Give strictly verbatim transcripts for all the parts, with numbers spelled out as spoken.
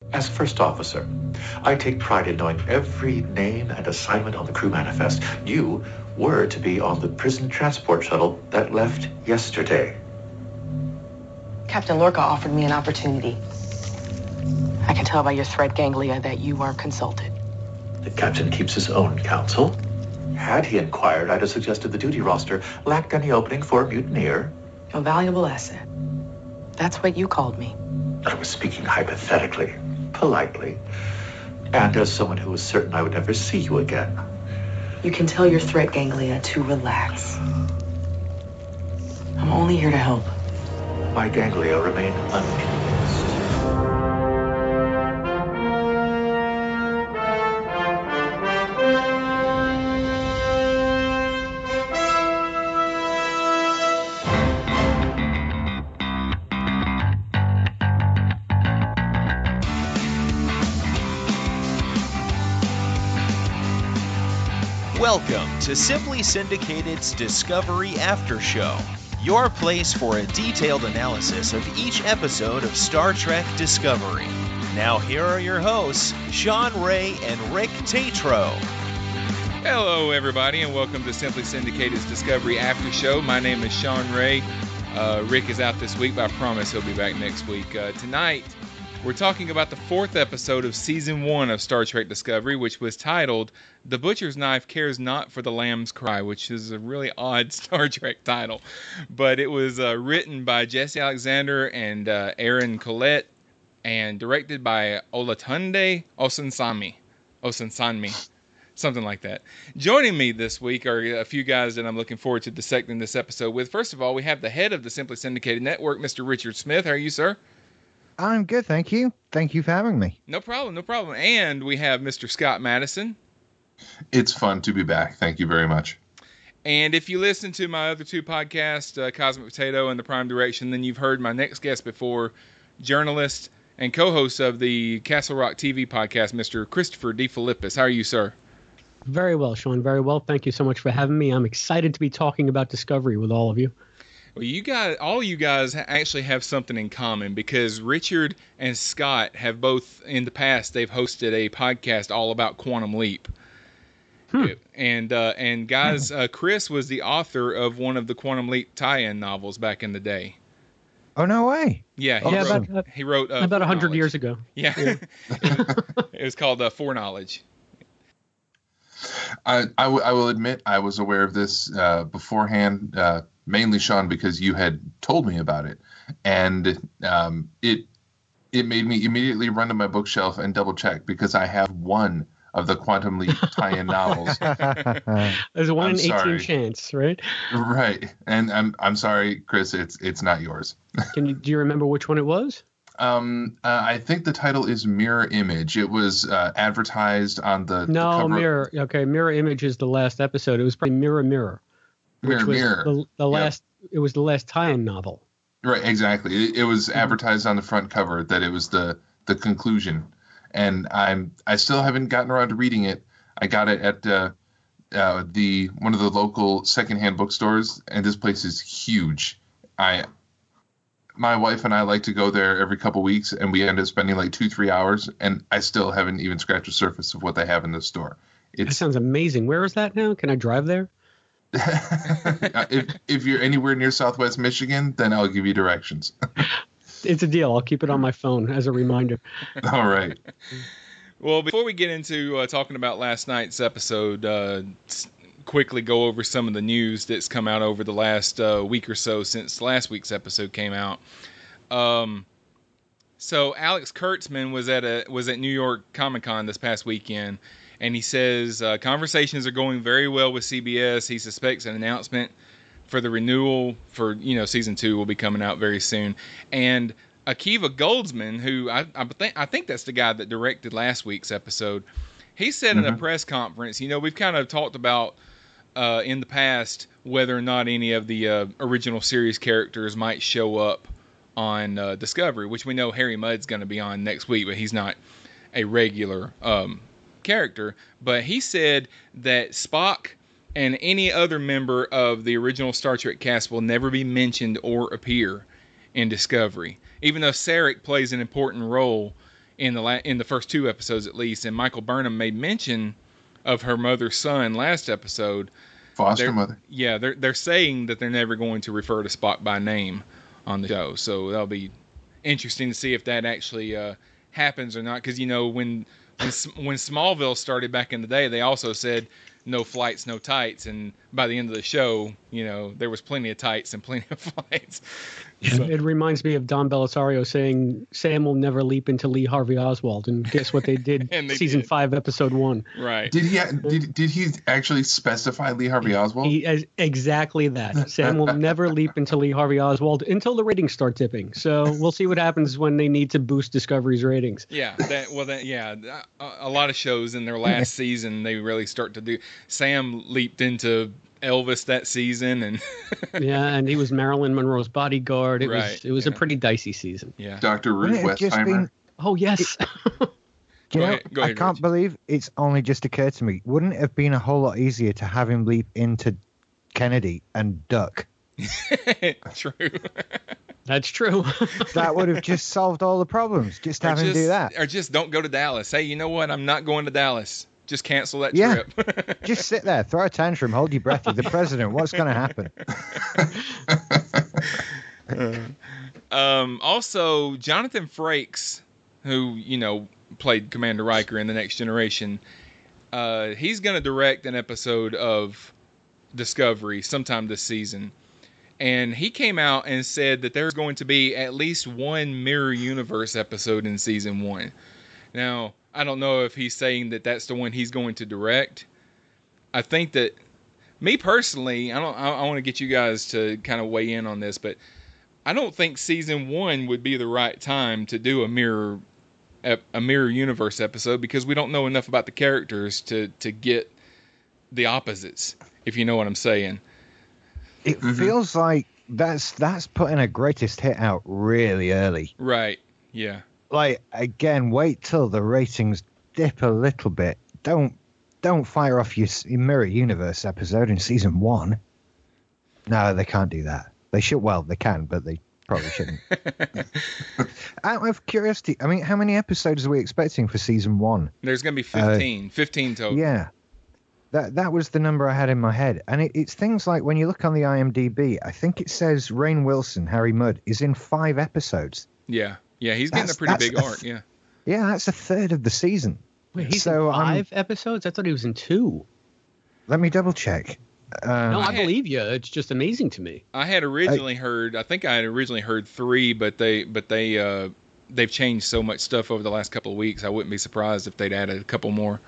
As first officer, I take pride in knowing every name and assignment on the crew manifest. You were to be on the prison transport shuttle that left yesterday. Captain Lorca offered me an opportunity. I can tell by your threat ganglia that you weren't consulted. The captain keeps his own counsel. Had he inquired, I'd have suggested the duty roster lacked any opening for a mutineer. A valuable asset. That's what you called me. I was speaking hypothetically, politely, and as someone who was certain I would never see you again. You can tell your threat ganglia to relax. I'm only here to help. My ganglia remain unconvinced. Welcome to Simply Syndicated's Discovery After Show, your place for a detailed analysis of each episode of Star Trek Discovery. Now here are your hosts, Sean Ray and Rick Tatro. Hello everybody and welcome to Simply Syndicated's Discovery After Show. My name is Sean Ray. Uh, Rick is out this week, but I promise he'll be back next week. Uh, tonight, we're talking about the fourth episode of Season one of Star Trek Discovery, which was titled The Butcher's Knife Cares Not for the Lamb's Cry, which is a really odd Star Trek title. But it was uh, written by Jesse Alexander and uh, Aaron Collette and directed by Olatunde Osunsami. Osunsami. Something like that. Joining me this week are a few guys that I'm looking forward to dissecting this episode with. First of all, we have the head of the Simply Syndicated Network, Mister Richard Smith. How are you, sir? I'm good, thank you. Thank you for having me. No problem, no problem. And we have Mister Scott Madison. It's fun to be back. Thank you very much. And if you listen to my other two podcasts, uh, Cosmic Potato and The Prime Direction, then you've heard my next guest before, journalist and co-host of the Castle Rock T V podcast, Mister Christopher DeFilippis. How are you, sir? Very well, Sean. Very well. Thank you so much for having me. I'm excited to be talking about Discovery with all of you. Well, you guys, all you guys actually have something in common because Richard and Scott have both, in the past, they've hosted a podcast all about Quantum Leap. Hmm. And, uh, and guys, uh, Chris was the author of one of the Quantum Leap tie-in novels back in the day. Oh, no way. Yeah, he yeah, wrote, about, he wrote uh, about one hundred years ago. Yeah. yeah. It was called uh, Foreknowledge. I, I, w- I will admit I was aware of this uh, beforehand, uh, mainly Sean, because you had told me about it, and um, it it made me immediately run to my bookshelf and double check because I have one of the Quantum Leap tie-in novels. There's a one I'm in eighteen sorry. chance, right? Right, and I'm I'm sorry, Chris, it's it's not yours. Can you do you remember which one it was? Um, uh, I think the title is Mirror Image. It was uh, advertised on the No, the cover. Mirror. Okay, Mirror Image is the last episode. It was probably Mirror Mirror. Which Mirror was Mirror. The, the Yep. last. It was the last tie-in novel. Right, exactly. It, it was advertised on the front cover that it was the the conclusion, and I'm I still haven't gotten around to reading it. I got it at uh, uh, the one of the local secondhand bookstores, and this place is huge. I my wife and I like to go there every couple weeks, and we end up spending like two three hours, and I still haven't even scratched the surface of what they have in this store. That It's sounds amazing. Where is that now? Can I drive there? if if you're anywhere near Southwest Michigan, then I'll give you directions. It's a deal. I'll keep it on my phone as a reminder. All right. Well, before we get into uh, talking about last night's episode, uh, s- quickly go over some of the news that's come out over the last uh, week or so since last week's episode came out. Um, so Alex Kurtzman was at a was at New York Comic Con this past weekend, and he says uh, conversations are going very well with C B S. He suspects an announcement for the renewal for, you know, season two will be coming out very soon. And Akiva Goldsman, who I, I think I think that's the guy that directed last week's episode, he said mm-hmm. in a press conference, you know, we've kind of talked about uh, in the past whether or not any of the uh, original series characters might show up on uh, Discovery, which we know Harry Mudd's going to be on next week, but he's not a regular um, character. But he said that Spock and any other member of the original Star Trek cast will never be mentioned or appear in Discovery. Even though Sarek plays an important role in the la- in the first two episodes at least. And Michael Burnham made mention of her mother's son last episode. Foster They're- mother. Yeah, they're they're saying that they're never going to refer to Spock by name on the show, so that'll be interesting to see if that actually uh, happens or not. Because you know when when S- when Smallville started back in the day, they also said no flights, no tights, and by the end of the show, you know there was plenty of tights and plenty of flights. So- It reminds me of Don Belisario saying Sam will never leap into Lee Harvey Oswald, and guess what they did? And they season did. five, episode one. right. Did he ha- did did he actually specify Lee Harvey Oswald? He, as- exactly that. Sam will never leap into Lee Harvey Oswald until the ratings start tipping. So we'll see what happens when they need to boost Discovery's ratings. Yeah, that well, that yeah, a, a lot of shows in their last season they really start to do. Sam leaped into Elvis that season, and Yeah, and he was Marilyn Monroe's bodyguard. It Right, was it was yeah. a pretty dicey season. yeah, Doctor Wouldn't Ruth it have just Westheimer. been? Oh yes. You Go know, ahead- go I ahead, can't Rich. believe it's only just occurred to me. Wouldn't it have been a whole lot easier to have him leap into Kennedy and duck? true. That's true. That would have just solved all the problems. Just or have him just, do that. or just don't go to Dallas. Hey, you know what? I'm not going to Dallas. Just cancel that Yeah. trip. Just sit there, throw a tantrum, hold your breath. You're the president. What's going to happen? Um, also, Jonathan Frakes, who, you know, played Commander Riker in The Next Generation, uh, he's going to direct an episode of Discovery sometime this season. And he came out and said that there's going to be at least one Mirror Universe episode in season one. Now, I don't know if he's saying that that's the one he's going to direct. I think that, me personally, I don't. I, I want to get you guys to kind of weigh in on this, but I don't think season one would be the right time to do a mirror a, a mirror universe episode because we don't know enough about the characters to to get the opposites, if you know what I'm saying. It Mhm. feels like that's that's putting a greatest hit out really early. Right. Yeah. Like, again, wait till the ratings dip a little bit. Don't don't fire off your, s- your Mirror Universe episode in season one. No, they can't do that. They should. Well, they can, but they probably shouldn't. Out of curiosity, I mean, how many episodes are we expecting for season one? There's going to be fifteen. fifteen total. Yeah, that that was the number I had in my head, and it, it's things like when you look on the I M D B, I think it says Rainn Wilson, Harry Mudd, is in five episodes. Yeah. Yeah. He's getting That's- a pretty that's big a arc. f- Yeah. Yeah, that's a third of the season. Wait, he's So, in um, five episodes? I thought he was in two. Let me double check. Um, No, I I had- believe you. It's just amazing to me. I had originally heard. I think I had originally heard three, but they but they uh, they've changed so much stuff over the last couple of weeks. I wouldn't be surprised if they'd added a couple more.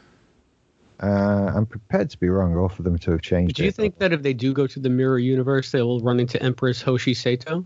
Uh, I'm prepared to be wrong, or for them to have changed Do you it. think that if they do go to the Mirror Universe, they will run into Empress Hoshi Sato?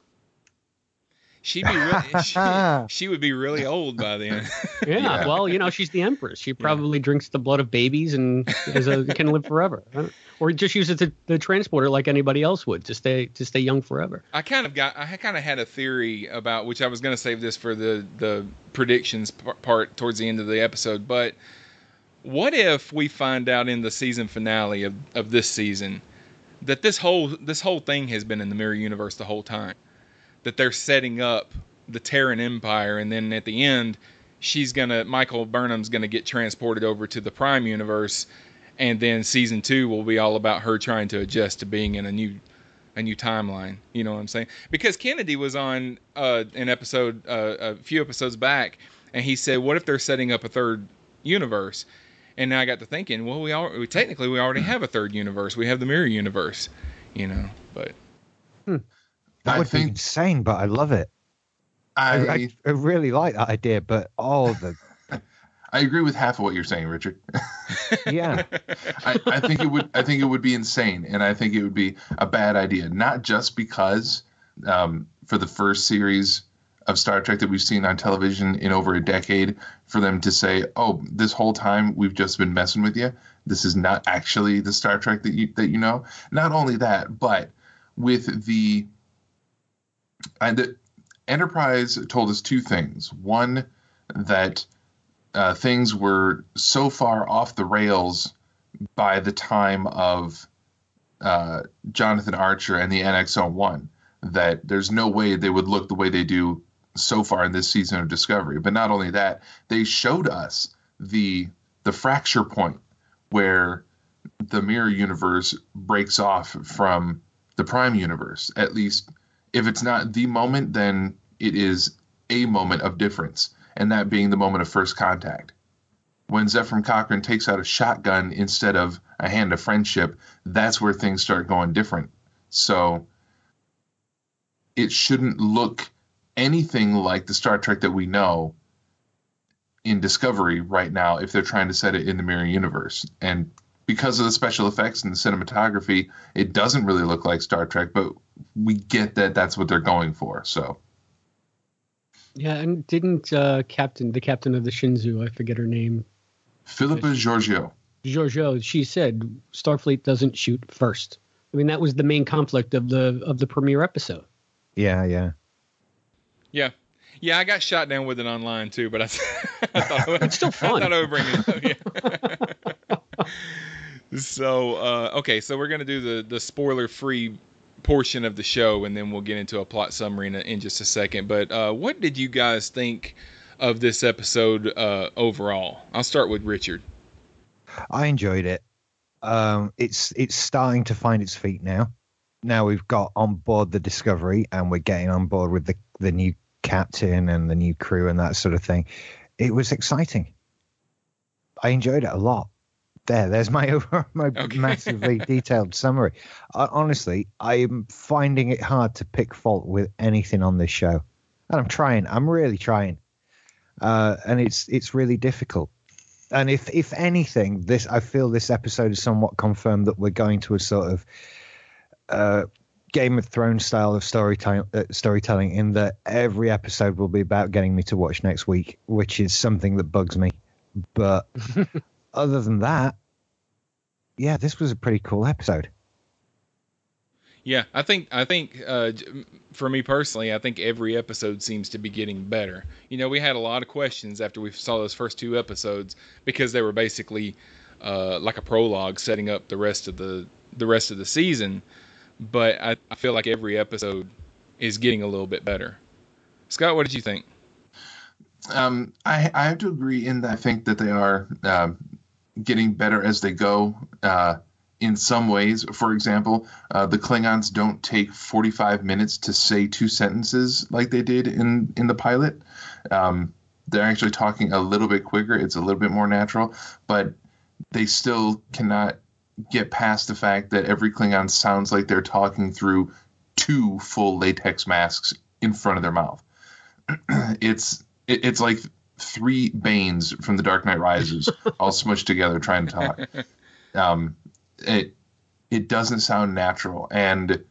She'd be really, she, she would be really old by then. Yeah, Yeah. well, you know, she's the Empress. She probably drinks the blood of babies and is a, can live forever. Or just uses the, the transporter like anybody else would to stay to stay young forever. I kind of got. I kind of had a theory about which I was going to save this for the the predictions p- part towards the end of the episode. But what if we find out in the season finale of, of this season that this whole this whole thing has been in the Mirror Universe the whole time? That they're setting up the Terran Empire, and then at the end, she's gonna Michael Burnham's gonna get transported over to the Prime Universe, and then season two will be all about her trying to adjust to being in a new a new timeline. You know what I'm saying? Because Kennedy was on uh, an episode uh, a few episodes back, and he said, "What if they're setting up a third universe?" And now I got to thinking, well, we, all, we technically we already have a third universe. We have the Mirror Universe, you know. But That I would be think insane, but I love it. I, I I, I really like that idea, but all the I agree with half of what you're saying, Richard. yeah, I, I think it would I think it would be insane, and I think it would be a bad idea. Not just because um, for the first series of Star Trek that we've seen on television in over a decade, for them to say, "Oh, this whole time we've just been messing with you. This is not actually the Star Trek that you that you know." Not only that, but with the and the Enterprise told us two things. One, that uh, things were so far off the rails by the time of uh, Jonathan Archer and the N X oh one that there's no way they would look the way they do so far in this season of Discovery. But not only that, they showed us the the fracture point where the mirror universe breaks off from the Prime universe. At least if it's not the moment, then it is a moment of difference, and that being the moment of first contact. When Zefram Cochrane takes out a shotgun instead of a hand of friendship, that's where things start going different. So it shouldn't look anything like the Star Trek that we know in Discovery right now if they're trying to set it in the mirror universe. And because of the special effects and the cinematography, it doesn't really look like Star Trek, but we get that that's what they're going for. So yeah, and didn't uh, Captain, the captain of the Shinzu, I forget her name, Philippa Georgiou. Georgiou, she said Starfleet doesn't shoot first. I mean, that was the main conflict of the of the premiere episode. Yeah, yeah. Yeah. Yeah, I got shot down with it online too, but I, I thought I would, it's still fun. I thought I would bring it up. Yeah. So, uh, okay, so we're going to do the, the spoiler-free portion of the show, and then we'll get into a plot summary in, a, in just a second. But uh, what did you guys think of this episode uh, overall? I'll start with Richard. I enjoyed it. Um, it's it's starting to find its feet now. Now we've got on board the Discovery, and we're getting on board with the, the new captain and the new crew and that sort of thing. It was exciting. I enjoyed it a lot. There, there's my over my okay. massively detailed summary. I, honestly, I'm finding it hard to pick fault with anything on this show, and I'm trying. I'm really trying, uh, and it's it's really difficult. And if if anything, this I feel this episode is somewhat confirmed that we're going to a sort of uh, Game of Thrones style of storytelling, uh, storytelling, in that every episode will be about getting me to watch next week, which is something that bugs me. But other than that, yeah, this was a pretty cool episode. Yeah, I think I think uh, for me personally, I think every episode seems to be getting better. You know, we had a lot of questions after we saw those first two episodes because they were basically uh, like a prologue setting up the rest of the the rest of the season. But I, I feel like every episode is getting a little bit better. Scott, what did you think? Um, I I have to agree in that I think that they are uh, getting better as they go. Uh, In some ways, for example, uh, the Klingons don't take forty-five minutes to say two sentences like they did in, in the pilot. Um, they're actually talking a little bit quicker. It's a little bit more natural, but they still cannot get past the fact that every Klingon sounds like they're talking through two full latex masks in front of their mouth. it's it, it's like three Banes from The Dark Knight Rises all smushed together trying to talk. Um, it it doesn't sound natural, and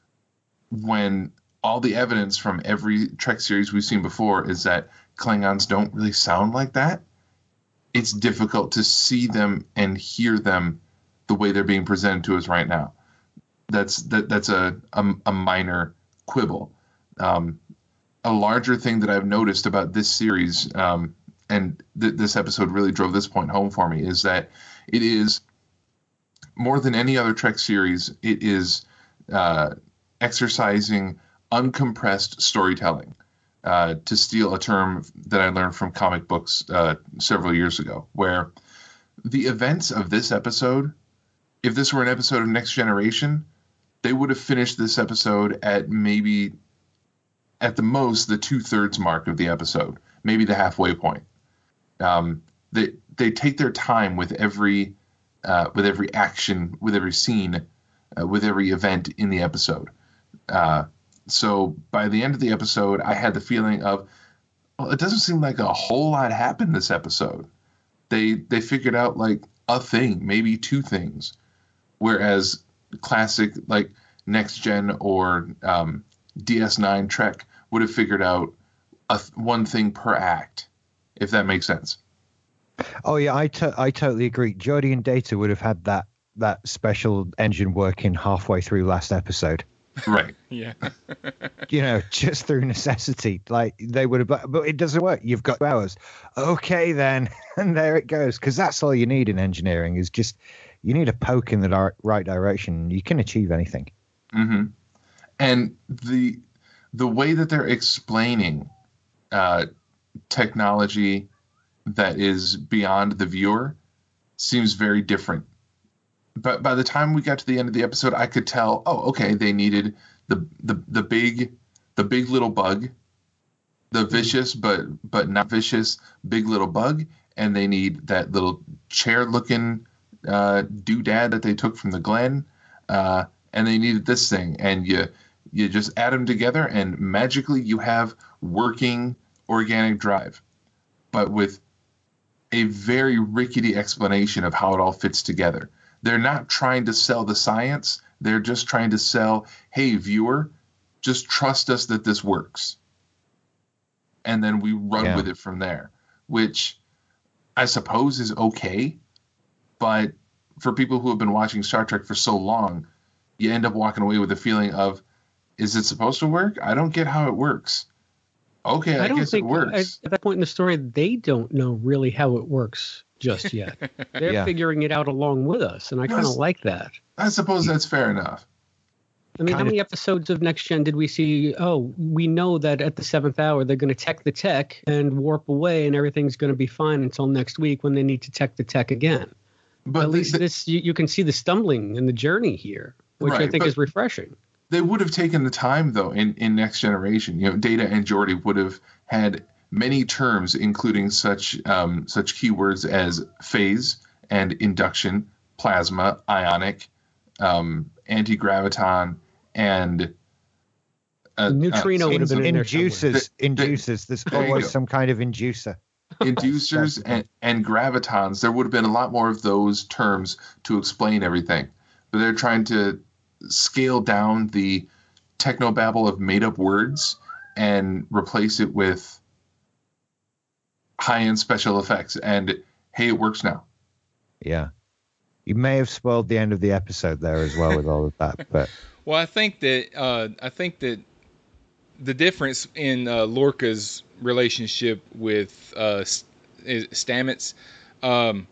when all the evidence from every Trek series we've seen before is that Klingons don't really sound like that, it's difficult to see them and hear them the way they're being presented to us right now. That's that that's a a, a minor quibble. Um, a larger thing that I've noticed about this series, um, and th- this episode really drove this point home for me, is that it is, more than any other Trek series, it is uh, exercising uncompressed storytelling, uh, to steal a term that I learned from comic books uh, several years ago, where the events of this episode, if this were an episode of Next Generation, they would have finished this episode at maybe, at the most, the two-thirds mark of the episode, maybe the halfway point. Um, they they take their time with every Uh, with every action, with every scene, uh, with every event in the episode. Uh, so by the end of the episode, I had the feeling of, well, it doesn't seem like a whole lot happened this episode. They they figured out like a thing, maybe two things, whereas classic like Next Gen or um, D S nine Trek would have figured out a th- one thing per act, if that makes sense. Oh yeah, I, to- I totally agree. Geordi and Data would have had that that special engine working halfway through last episode. Right. Yeah. You know, just through necessity. Like they would have, but it doesn't work. You've got two hours. Okay, then, and there it goes. Because that's all you need in engineering is just you need a poke in the di- right direction. You can achieve anything. Mm-hmm. And the the way that they're explaining uh, technology that is beyond the viewer seems very different. But by the time we got to the end of the episode, I could tell, oh, okay, they needed the the the big the big little bug, the vicious but but not vicious big little bug, and they need that little chair looking uh, doodad that they took from the Glen, uh, and they needed this thing, and you you just add them together, and magically you have working organic drive, but with a very rickety explanation of how it all fits together. They're not trying to sell the science. They're just trying to sell, hey, viewer, just trust us that this works. And then we run Yeah. with it from there, which I suppose is okay. But for people who have been watching Star Trek for so long, you end up walking away with a feeling of, is it supposed to work? I don't get how it works. Okay, I, I don't guess think it works. at, at that point in the story, they don't know really how it works just yet. They're Yeah. figuring it out along with us, and I kind of Yes. like that. I suppose that's fair enough. I mean, how Kinda- many episodes of Next Gen did we see? Oh, we know that at the seventh hour they're going to tech the tech and warp away, and everything's going to be fine until next week when they need to tech the tech again. But At they, least this, you, you can see the stumbling and the journey here, which I Right, think but- is refreshing. they would have taken the time, though, in, in Next Generation. You know, Data and Geordi would have had many terms, including such um, such keywords as phase and induction, plasma, ionic, um, anti-graviton, and uh, Neutrino uh, would have been in there somewhere. Inducers, The- the- inducers. There's there you always go. some kind of inducer. inducers and, and gravitons. There would have been a lot more of those terms to explain everything. But they're trying to scale down the technobabble of made-up words and replace it with high-end special effects. And hey, it works now. Yeah. You may have spoiled the end of the episode there as well with all of that, but Well, I think that uh, I think that the difference in uh, Lorca's relationship with uh, S- is- Stamets, um,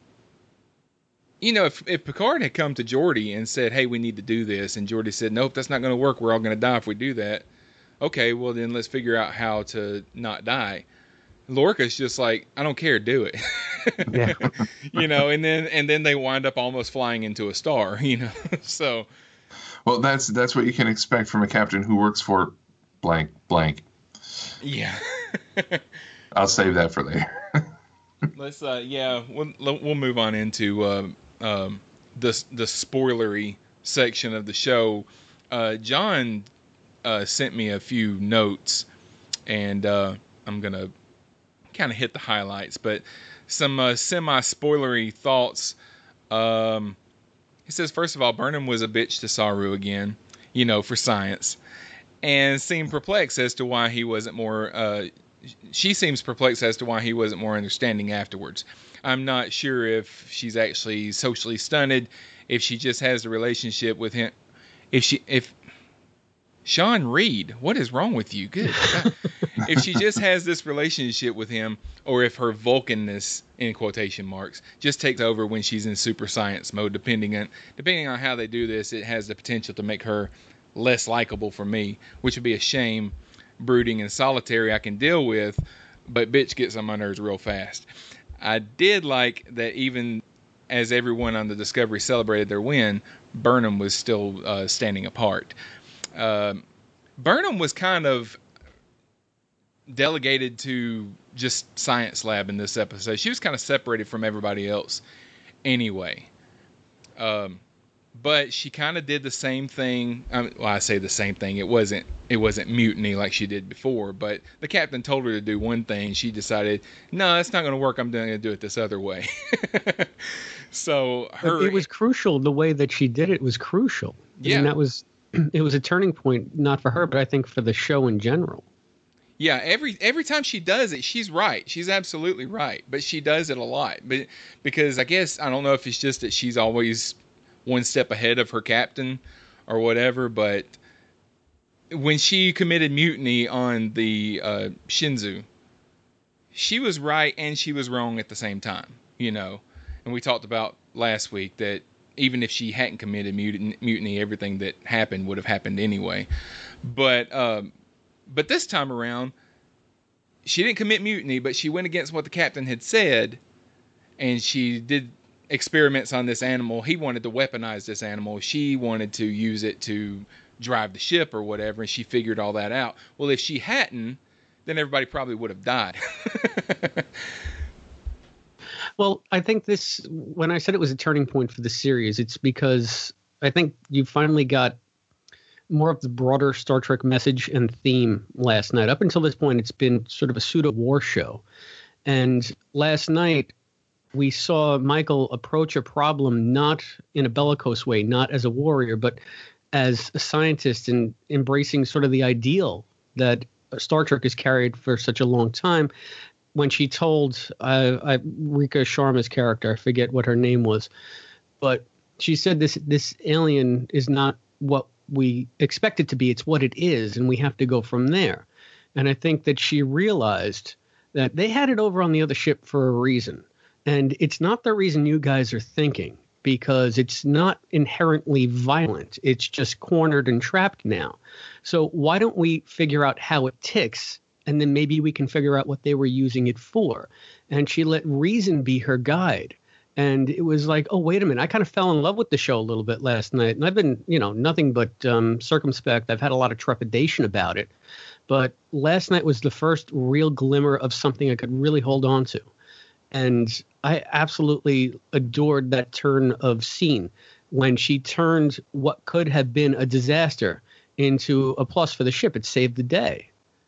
you know, if, if Picard had come to Geordi and said, "Hey, we need to do this," and Geordi said, "Nope, that's not going to work. We're all going to die if we do that." Okay, well then let's figure out how to not die. Lorca's just like, I don't care, do it. yeah. You know, and then and then they wind up almost flying into a star. You know, so. Well, that's that's what you can expect from a captain who works for blank blank. Yeah. I'll save that for later. Let's uh yeah, we'll we'll move on into um um the the spoilery section of the show. Uh John uh sent me a few notes, and uh I'm going to kind of hit the highlights, but some uh, semi-spoilery thoughts. Um he says, first of all, Burnham was a bitch to Saru again, you know, for science, and seemed perplexed as to why he wasn't more uh she seems perplexed as to why he wasn't more understanding afterwards. I'm not sure if she's actually socially stunted, if she just has the relationship with him, if she, if Sean Reed, what is wrong with you? Good. If she just has this relationship with him, or if her Vulcanness, in quotation marks, just takes over when she's in super science mode, depending on depending on how they do this, it has the potential to make her less likable for me, which would be a shame. Brooding and solitary I can deal with, but bitch gets on my nerves real fast. I did like that even as everyone on the Discovery celebrated their win, Burnham was still uh, standing apart. Um, Burnham was kind of delegated to just science lab in this episode. She was kind of separated from everybody else anyway. Um, but she kind of did the same thing. I mean, well, I say the same thing. It wasn't it wasn't mutiny like she did before. But the captain told her to do one thing. She decided, no, that's not going to work. I'm going to do it this other way. So her, But it was crucial. The way that she did it was crucial. I Yeah. mean, that was it was a turning point, not for her, but I think for the show in general. Yeah, every every time she does it, she's right. She's absolutely right. But she does it a lot. But because I guess I don't know if it's just that she's always one step ahead of her captain or whatever, but when she committed mutiny on the uh, Shinzu, she was right and she was wrong at the same time, you know. And we talked about last week that even if she hadn't committed mutiny, mutiny everything that happened would have happened anyway. But um, but this time around, she didn't commit mutiny, but she went against what the captain had said, and she did experiments on this animal. He wanted to weaponize this animal. She wanted to use it to drive the ship or whatever, and she figured all that out. Well, if she hadn't, then everybody probably would have died. Well, I think this, when I said it was a turning point for the series, it's because I think you finally got more of the broader Star Trek message and theme last night. Up until this point, it's been sort of a pseudo-war show. And last night, we saw Michael approach a problem not in a bellicose way, not as a warrior, but as a scientist, and embracing sort of the ideal that Star Trek has carried for such a long time. When she told uh, I, Rika Sharma's character, I forget what her name was, but she said this this alien is not what we expect it to be. It's what it is, and we have to go from there. And I think that she realized that they had it over on the other ship for a reason. And it's not the reason you guys are thinking, because it's not inherently violent. It's just cornered and trapped now. So why don't we figure out how it ticks, and then maybe we can figure out what they were using it for. And she let reason be her guide. And it was like, oh, wait a minute. I kind of fell in love with the show a little bit last night. And I've been, you know, nothing but um, circumspect. I've had a lot of trepidation about it. But last night was the first real glimmer of something I could really hold on to. And I absolutely adored that turn of scene when she turned what could have been a disaster into a plus for the ship. It saved the day.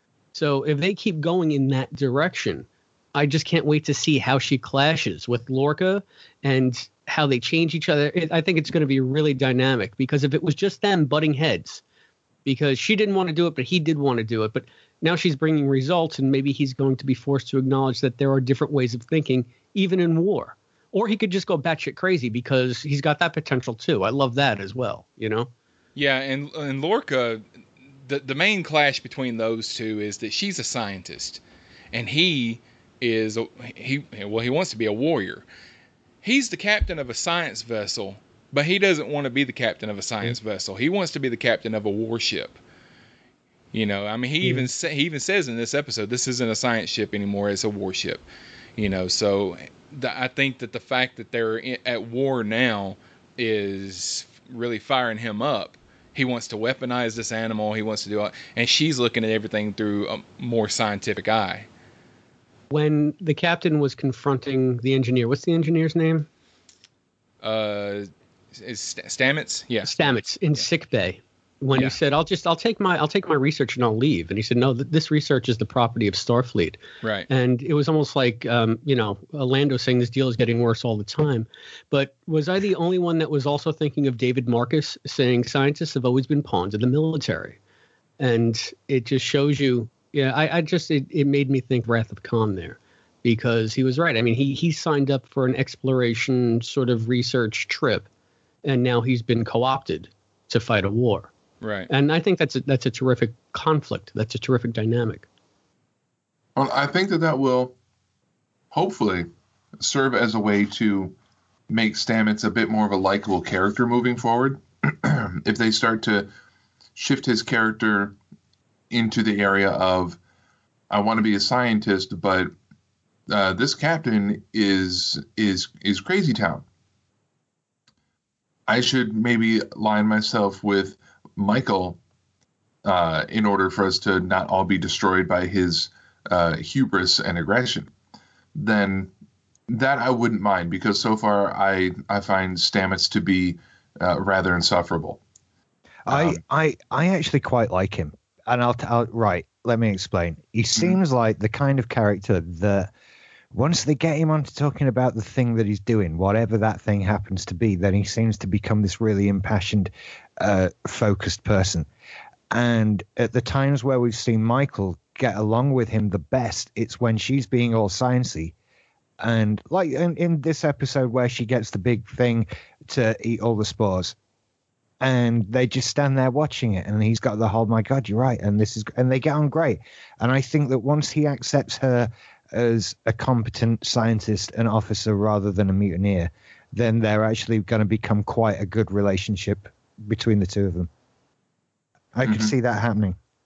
So if they keep going in that direction, I just can't wait to see how she clashes with Lorca and how they change each other. It, I think it's going to be really dynamic, because if it was just them butting heads, because she didn't want to do it, but he did want to do it. But now she's bringing results, and maybe he's going to be forced to acknowledge that there are different ways of thinking, even in war. Or he could just go batshit crazy, because he's got that potential too. I love that as well, you know? Yeah, and, and Lorca, the, the main clash between those two is that she's a scientist, and he is, a, he well, he wants to be a warrior. He's the captain of a science vessel, but he doesn't want to be the captain of a science mm-hmm. vessel. He wants to be the captain of a warship. You know, I mean, he mm-hmm. even sa- he even says in this episode, this isn't a science ship anymore; it's a warship. You know, so the, I think that the fact that they're in, at war now is really firing him up. He wants to weaponize this animal. He wants to do it, and she's looking at everything through a more scientific eye. When the captain was confronting the engineer, what's the engineer's name? Uh, is Stamets? Yeah, Stamets in sick bay. When yeah. he said, "I'll just, I'll take my, I'll take my research and I'll leave," and he said, "No, th- this research is the property of Starfleet." Right. And it was almost like, um, you know, Lando saying this deal is getting worse all the time. But was I the only one that was also thinking of David Marcus saying scientists have always been pawns of the military? And it just shows you, yeah, I, I just, it, it made me think Wrath of Khan there, because he was right. I mean, he he signed up for an exploration sort of research trip, and now he's been co-opted to fight a war. Right. And I think that's a, that's a terrific conflict. That's a terrific dynamic. Well, I think that that will hopefully serve as a way to make Stamets a bit more of a likable character moving forward. If they start to shift his character into the area of, I want to be a scientist, but uh, this captain is is is crazy town. I should maybe line myself with Michael uh, in order for us to not all be destroyed by his uh, hubris and aggression. Then that I wouldn't mind, because so far I I find Stamets to be uh, rather insufferable. I, Um, I I actually quite like him, and I'll, I'll right. Let me explain. He seems like the kind of character that once they get him onto talking about the thing that he's doing, whatever that thing happens to be, then he seems to become this really impassioned, uh, focused person. And at the times where we've seen Michael get along with him the best, it's when she's being all sciencey. And like in, in this episode where she gets the big thing to eat all the spores, and they just stand there watching it, and he's got the whole, my God, you're right, and this is, and they get on great. And I think that once he accepts her as a competent scientist and officer rather than a mutineer, then they're actually going to become quite a good relationship between the two of them. I Mhm. could see that happening.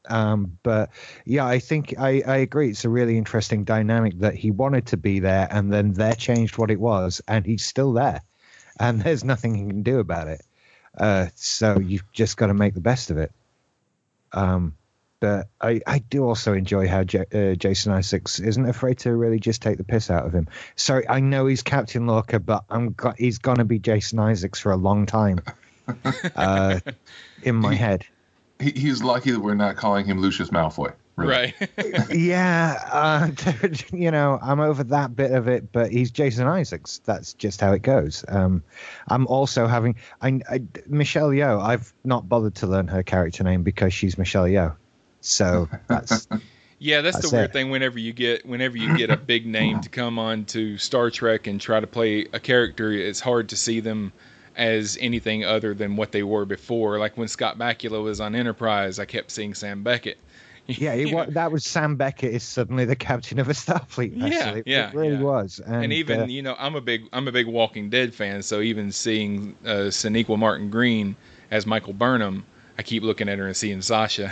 Um, but yeah, I think I, I agree. It's a really interesting dynamic that he wanted to be there, and then they changed what it was, and he's still there, and there's nothing he can do about it. Uh, so you've just got to make the best of it. Um, but I, I do also enjoy how J- uh, Jason Isaacs isn't afraid to really just take the piss out of him. Sorry, I know he's Captain Lorca, but I'm go- he's gonna be Jason Isaacs for a long time. Uh, in my head. He, he's lucky that we're not calling him Lucius Malfoy. Really. Right. Yeah, uh, you know, I'm over that bit of it, but he's Jason Isaacs. That's just how it goes. Um, I'm also having I, I, Michelle Yeoh. I've not bothered to learn her character name because she's Michelle Yeoh. So that's yeah, that's, that's the weird it. thing. Whenever you get whenever you get a big name to come on to Star Trek and try to play a character, it's hard to see them as anything other than what they were before. Like when Scott Bakula was on Enterprise, I kept seeing Sam Beckett. Yeah, it, was, that was Sam Beckett is suddenly the captain of a Starfleet vessel. Yeah, it, yeah, it really yeah. was. And, And even uh, you know, I'm a big I'm a big Walking Dead fan, so even seeing uh, Sonequa Martin Green as Michael Burnham, I keep looking at her and seeing Sasha.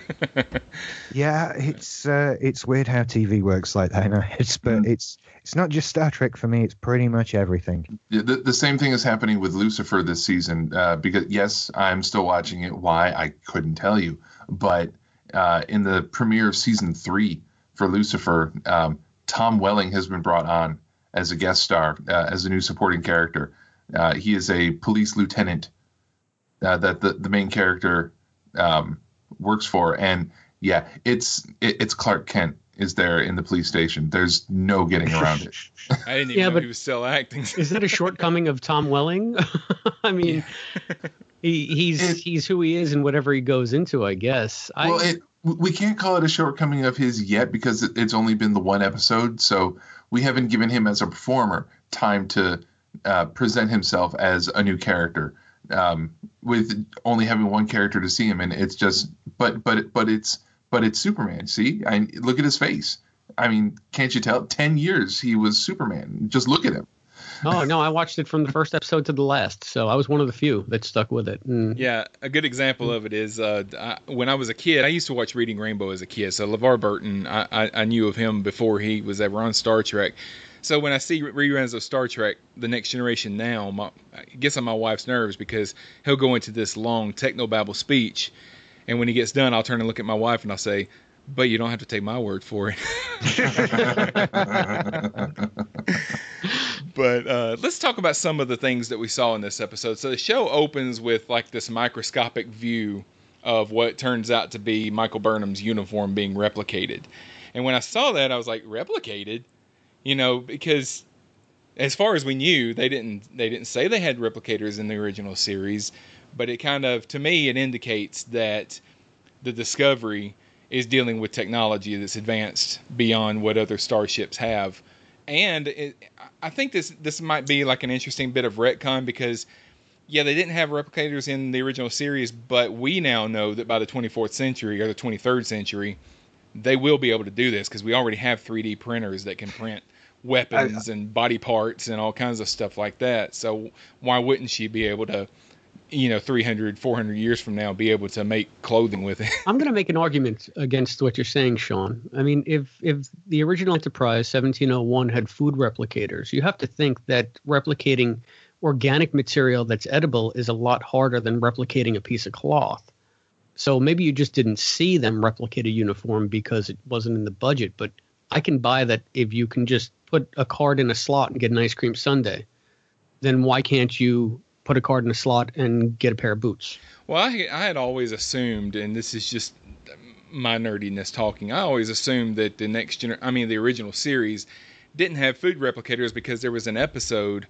yeah, it's uh, it's weird how T V works like that in our heads, but Mm. it's it's not just Star Trek for me. It's pretty much everything. The, the, the same thing is happening with Lucifer this season. Uh, because yes, I'm still watching it. Why? I couldn't tell you. But uh, in the premiere of season three for Lucifer, um, Tom Welling has been brought on as a guest star, uh, as a new supporting character. Uh, he is a police lieutenant uh, that the, the main character um, works for. And yeah, it's it, it's Clark Kent is there in the police station. There's no getting around it. I didn't even Yeah, know but- he was still acting. Is that a shortcoming of Tom Welling? I mean, he, he's It- he's who he is and whatever he goes into, I guess. I, Well, it, we can't call it a shortcoming of his yet because it, it's only been the one episode. So we haven't given him as a performer time to uh, present himself as a new character. Um, with only having one character to see him, and it's just, but but but it's but it's Superman. See, I look at his face. I mean, can't you tell? Ten years he was Superman. Just look at him. oh no, I watched it from the first episode to the last, so I was one of the few that stuck with it. And Yeah, a good example of it is uh, I, when I was a kid, I used to watch Reading Rainbow as a kid. So LeVar Burton, I, I, I knew of him before he was ever on Star Trek. So when I see reruns of Star Trek, The Next Generation now, my, it gets on my wife's nerves because he'll go into this long technobabble speech, and when he gets done, I'll turn and look at my wife and I'll say, "But you don't have to take my word for it." But uh, let's talk about some of the things that we saw in this episode. So the show opens with like this microscopic view of what turns out to be Michael Burnham's uniform being replicated. And when I saw that, I was like, replicated? You know, because as far as we knew, they didn't they didn't say they had replicators in the original series, but it kind of, to me, it indicates that the Discovery is dealing with technology that's advanced beyond what other starships have. And it, I think this this might be like an interesting bit of retcon because, yeah, they didn't have replicators in the original series, but we now know that by the twenty-fourth century or the twenty-third century, they will be able to do this because we already have three D printers that can print weapons I, and body parts and all kinds of stuff like that. So why wouldn't she be able to, you know, three hundred, four hundred years from now, be able to make clothing with it? I'm going to make an argument against what you're saying, Sean. I mean, if if the original Enterprise seventeen oh one had food replicators, you have to think that replicating organic material that's edible is a lot harder than replicating a piece of cloth. So maybe you just didn't see them replicate a uniform because it wasn't in the budget. But I can buy that if you can just put a card in a slot and get an ice cream sundae, then why can't you put a card in a slot and get a pair of boots? Well, I, I had always assumed, and this is just my nerdiness talking, I always assumed that the next gener- I mean, the original series didn't have food replicators because there was an episode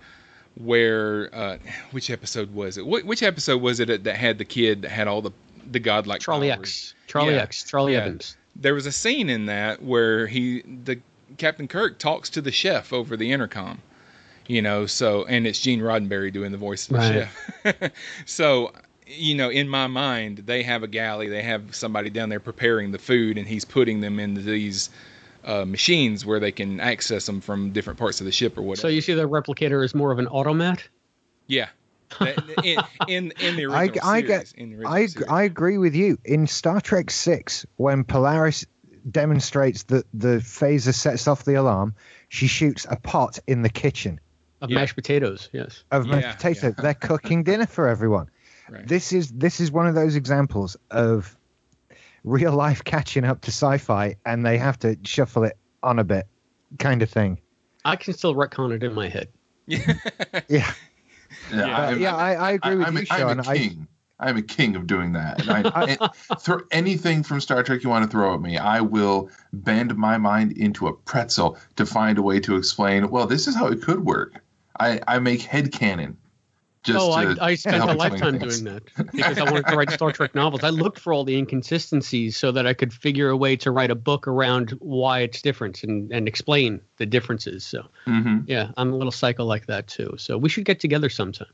where, uh, which episode was it? Wh- which episode was it that had the kid that had all the, the godlike Charlie powers? X. Charlie Yeah. X. Charlie Yeah. Evans. There was a scene in that where he, the Captain Kirk talks to the chef over the intercom. You know, so, and it's Gene Roddenberry doing the voice of the Right. chef. So, you know, in my mind, they have a galley, they have somebody down there preparing the food, and he's putting them into these uh, machines where they can access them from different parts of the ship or whatever. So you see the replicator is more of an automat? Yeah. That- in, in in the I, original I series. get, in the original I, series. I agree with you. In Star Trek six, when Polaris demonstrates that the phaser sets off the alarm, she shoots a pot in the kitchen Of Yeah. mashed potatoes, yes. of Yeah, mashed potato. yeah. They're cooking dinner for everyone. Right. This is this is one of those examples of real life catching up to sci-fi, and they have to shuffle it on a bit, kind of thing. I can still retcon it in my head. Yeah, Yeah, Yeah. I'm- yeah, I, I agree with I'm, you, I'm Sean. a I, king. I'm a king of doing that. And I, and throw anything from Star Trek you want to throw at me, I will bend my mind into a pretzel to find a way to explain. Well, this is how it could work. I, I make headcanon. Just oh, to, I, I to spent help a explain lifetime things. doing that because I wanted to write Star Trek novels. I looked for all the inconsistencies so that I could figure a way to write a book around why it's different and, and explain the differences. So, Mhm. yeah, I'm a little psycho like that too. So we should get together sometime.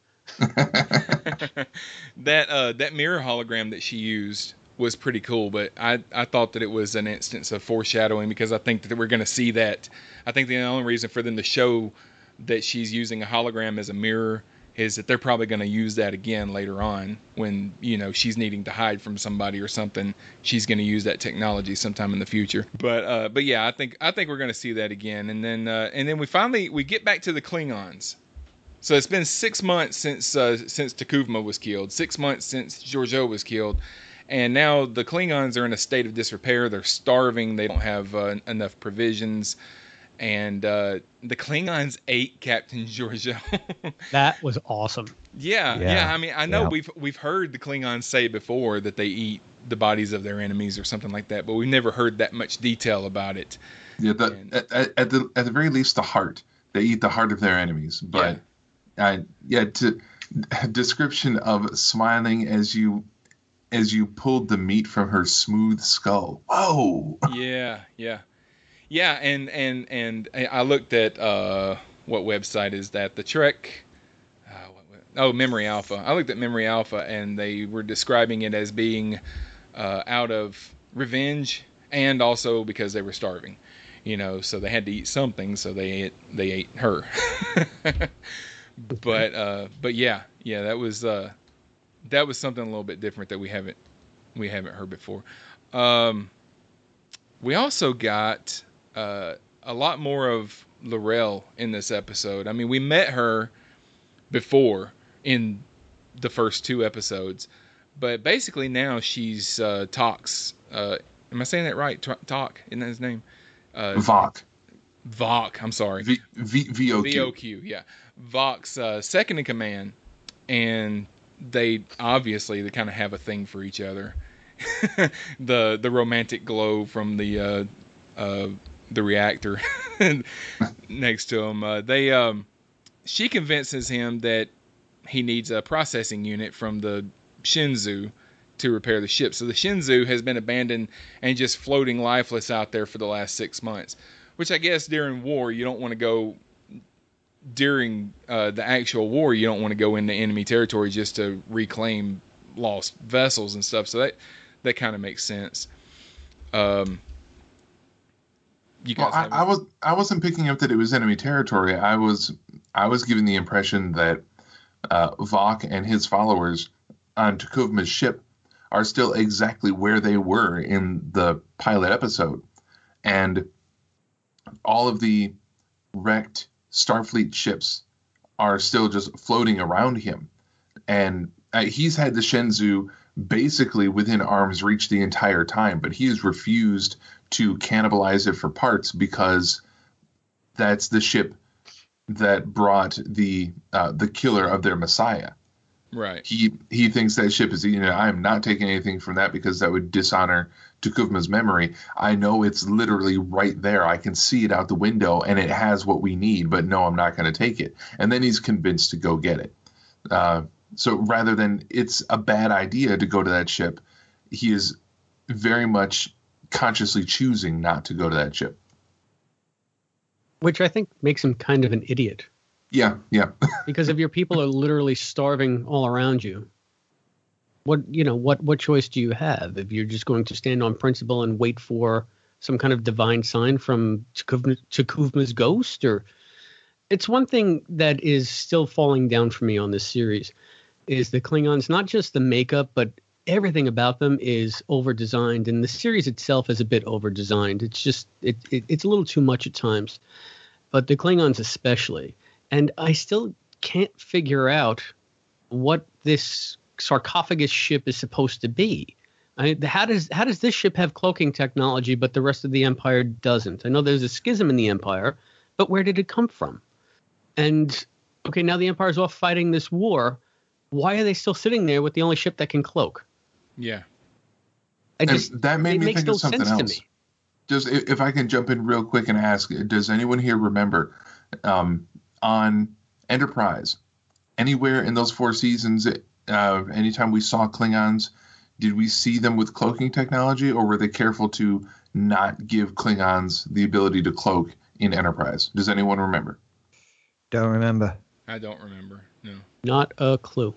that uh, that mirror hologram that she used was pretty cool, but I, I thought that it was an instance of foreshadowing because I think that we're going to see that. I think the only reason for them to show that she's using a hologram as a mirror is that they're probably going to use that again later on when, you know, she's needing to hide from somebody or something. She's going to use that technology sometime in the future. But uh, but yeah, I think I think we're going to see that again. And then uh, and then we finally we get back to the Klingons. So it's been six months since uh, since Takuvma was killed, six months since Georgiou was killed, and now the Klingons are in a state of disrepair. They're starving. They don't have uh, enough provisions, and uh, the Klingons ate Captain Georgiou. That was awesome. yeah, yeah, Yeah. I mean, I know Yeah. we've we've heard the Klingons say before that they eat the bodies of their enemies or something like that, but we've never heard that much detail about it. Yeah, the, And- at, at- at the at the very least, the heart. They eat the heart of their enemies. But uh, yeah, to description of smiling as you as you pulled the meat from her smooth skull. Whoa! yeah, yeah, yeah, and and and I looked at uh, what website is that? The Trek. Uh, what, what, oh, Memory Alpha. I looked at Memory Alpha, and they were describing it as being uh, out of revenge, and also because they were starving. You know, so they had to eat something, so they ate they ate her. but uh, but yeah, yeah, that was uh, that was something a little bit different that we haven't we haven't heard before. Um, we also got uh, a lot more of L'Rell in this episode. I mean, we met her before in the first two episodes, but basically now she's uh, Talk's. Uh, am I saying that right? T- Talk, isn't that his name? Uh, Vok. Vok. I'm sorry. V V V O Q. V O Q, yeah. Vok's uh, second in command, and they obviously they kind of have a thing for each other. the the romantic glow from the uh, uh, the reactor next to him. Uh, they um, she convinces him that he needs a processing unit from the Shenzhou to repair the ship. So the Shenzhou has been abandoned and just floating lifeless out there for the last six months. Which I guess during war you don't want to go. During uh, the actual war, you don't want to go into enemy territory just to reclaim lost vessels and stuff. So that that kind of makes sense. Um, you Well, guys, I, have I was I wasn't picking up that it was enemy territory. I was I was given the impression that uh, Vok and his followers on Takuvma's ship are still exactly where they were in the pilot episode, and all of the wrecked Starfleet ships are still just floating around him, and uh, he's had the Shenzhou basically within arm's reach the entire time, but he has refused to cannibalize it for parts because that's the ship that brought the uh, the killer of their Messiah. right. He he thinks that ship is eating it. I am not taking anything from that because that would dishonor Takuvma's memory. I know it's literally right there. I can see it out the window, and it has what we need. But no, I'm not going to take it. And then he's convinced to go get it. Uh, so rather than it's a bad idea to go to that ship, he is very much consciously choosing not to go to that ship. Which I think makes him kind of an idiot. Yeah, yeah. Because if your people are literally starving all around you, what you know, what what choice do you have? If you're just going to stand on principle and wait for some kind of divine sign from Takuvma, Takuvma's ghost, or It's one thing that is still falling down for me on this series is the Klingons, not just the makeup, but everything about them is over-designed, and the series itself is a bit over-designed. It's just it, it it's a little too much at times, but the Klingons especially. And I still can't figure out what this sarcophagus ship is supposed to be. I, how does how does this ship have cloaking technology, but the rest of the Empire doesn't? I know there's a schism in the Empire, but where did it come from? And okay, now the Empire's off fighting this war. Why are they still sitting there with the only ship that can cloak? Yeah, I just, and that made it me makes think no of something sense to else. me. Just if I can jump in real quick and ask, does anyone here remember um, on Enterprise, anywhere in those four seasons, uh, anytime we saw Klingons, did we see them with cloaking technology, or were they careful to not give Klingons the ability to cloak in Enterprise? Does anyone remember? Don't remember. I don't remember. No. Not a clue.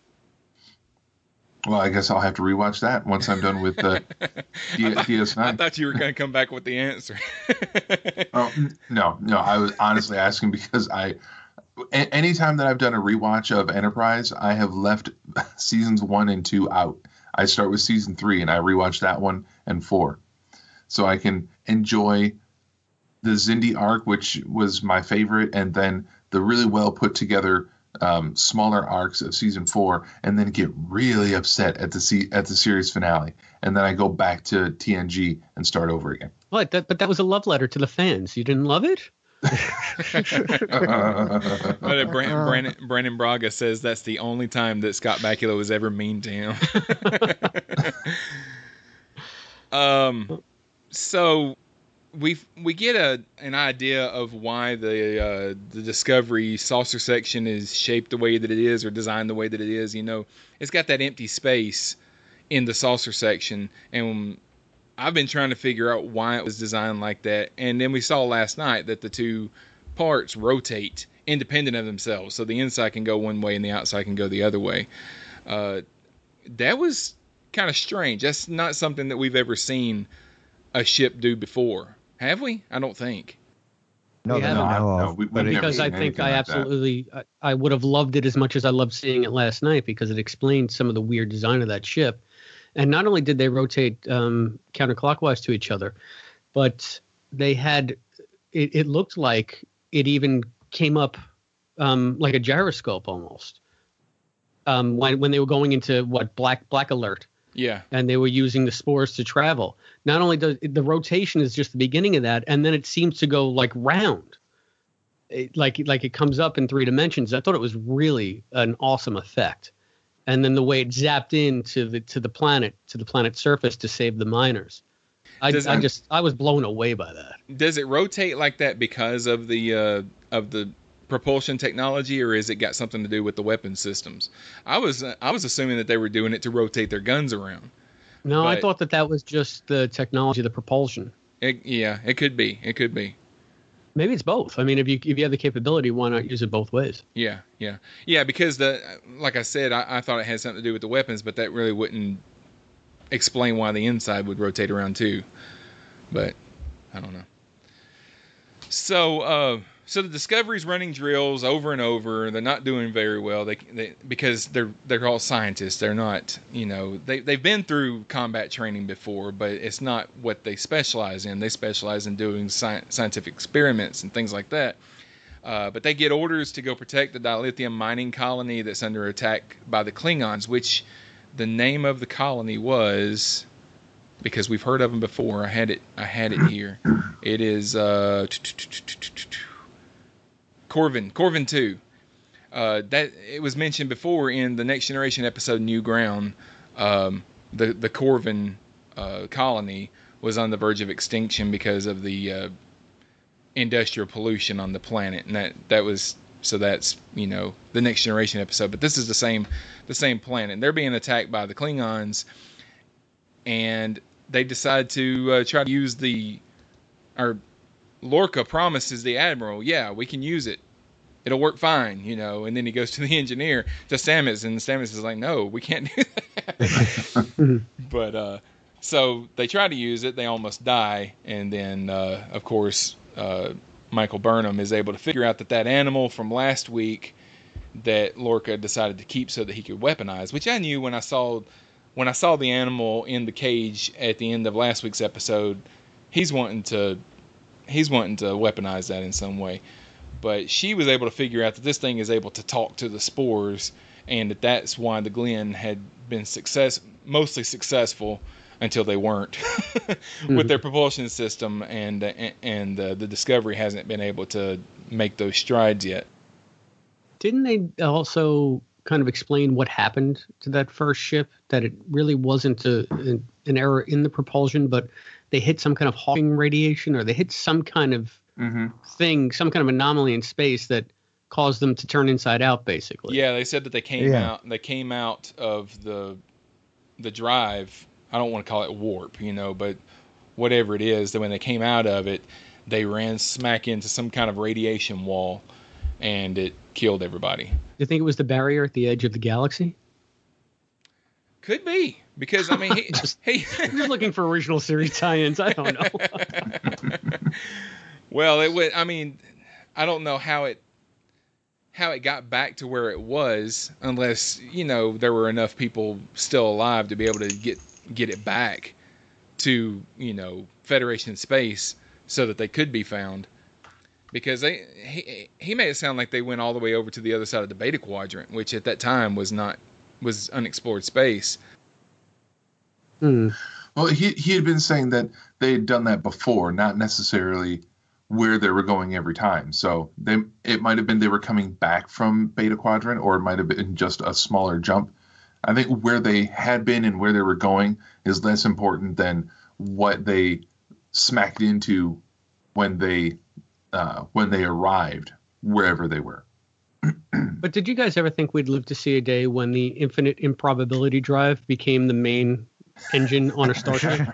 Well, I guess I'll have to rewatch that once I'm done with uh, D- D S nine. I thought you were going to come back with the answer. Oh, no, no. I was honestly asking because I, a- anytime that I've done a rewatch of Enterprise, I have left seasons one and two out. I start with season three and I rewatch that one and four, so I can enjoy the Xindi arc, which was my favorite, and then the really well put together um, smaller arcs of season four, and then get really upset at the se- at the series finale, and then I go back to T N G and start over again. What? That, but that was a love letter to the fans. You didn't love it? But uh, Brandon, Brandon, Brandon Braga says that's the only time that Scott Bakula was ever mean to him. um, so we we get a an idea of why the uh, the Discovery saucer section is shaped the way that it is, or designed the way that it is. You know, it's got that empty space in the saucer section, and I've been trying to figure out why it was designed like that. And then we saw last night that the two parts rotate independent of themselves, so the inside can go one way and the outside can go the other way. Uh, that was kind of strange. That's not something that we've ever seen a ship do before. Have we? I don't think. No, We that haven't. I know No, of. we- but we've it- never Because I seen think anything I like that. absolutely, I, I would have loved it as much as I loved seeing it last night, because it explained some of the weird design of that ship. And not only did they rotate um, counterclockwise to each other, but they had, it, it looked like it even came up um, like a gyroscope almost. Um, when when they were going into what black black alert, Yeah. and they were using the spores to travel. Not only does the rotation is just the beginning of that, and then it seems to go like round, it, like like it comes up in three dimensions. I thought it was really an awesome effect. And then the way it zapped into the to the planet to the planet's surface to save the miners. I, Does I it- just I was blown away by that. Does it rotate like that because of the uh, of the propulsion technology, or is it got something to do with the weapon systems? I was uh, I was assuming that they were doing it to rotate their guns around. No, I But- thought that that was just the technology, the propulsion. It, yeah, it could be. It could be. Maybe it's both. I mean, if you if you have the capability, why not use it both ways? Yeah, yeah, yeah. Because the like I said, I, I thought it had something to do with the weapons, but that really wouldn't explain why the inside would rotate around too. But I don't know. So, uh, so the Discovery's running drills over and over. They're not doing very well. They, they because they're they're all scientists. They're not, you know, they they've been through combat training before, but it's not what they specialize in. They specialize in doing sci- scientific experiments and things like that. Uh, but they get orders to go protect the dilithium mining colony that's under attack by the Klingons, which the name of the colony was, because we've heard of them before. I had it. I had it here. It is uh, Corvin. Corvin two. Uh, that it was mentioned before in the Next Generation episode New Ground. Um, the the Corvin uh, colony was on the verge of extinction because of the uh, industrial pollution on the planet, and that that was so that's you know the Next Generation episode. But this is the same the same planet. They're being attacked by the Klingons, and they decide to uh, try to use the, or Lorca promises the Admiral, yeah, we can use it. It'll work fine, you know. And then he goes to the engineer, to Stamets, and Stamets is like, no, we can't do that. But, uh, so they try to use it. They almost die. And then, uh, of course, uh, Michael Burnham is able to figure out that that animal from last week that Lorca decided to keep so that he could weaponize, which I knew when I saw when I saw the animal in the cage at the end of last week's episode, he's wanting to he's wanting to weaponize that in some way. But she was able to figure out that this thing is able to talk to the spores, and that that's why the Glenn had been success mostly successful until they weren't mm-hmm. with their propulsion system, and and, and uh, the Discovery hasn't been able to make those strides yet. Didn't they also kind of explain what happened to that first ship? That it really wasn't a, an, an error in the propulsion, but they hit some kind of Hawking radiation, or they hit some kind of mm-hmm. thing, some kind of anomaly in space that caused them to turn inside out, basically. Yeah, they said that they came yeah. out. They came out of the the drive. I don't want to call it warp, you know, but whatever it is, that when they came out of it, they ran smack into some kind of radiation wall, and it killed everybody. Do you think it was the barrier at the edge of the galaxy? Could be, because I mean, he, just, he I'm just looking for original series tie-ins. I don't know. Well, it would. I mean, I don't know how it how it got back to where it was, unless you know there were enough people still alive to be able to get get it back to you know Federation space so that they could be found. Because they he he made it sound like they went all the way over to the other side of the Beta Quadrant, which at that time was not was unexplored space. Hmm. Well, he he had been saying that they had done that before, not necessarily where they were going every time. So they it might have been they were coming back from Beta Quadrant, or it might have been just a smaller jump. I think where they had been and where they were going is less important than what they smacked into when they uh, when they arrived wherever they were. But did you guys ever think we'd live to see a day when the infinite improbability drive became the main engine on a Star Trek?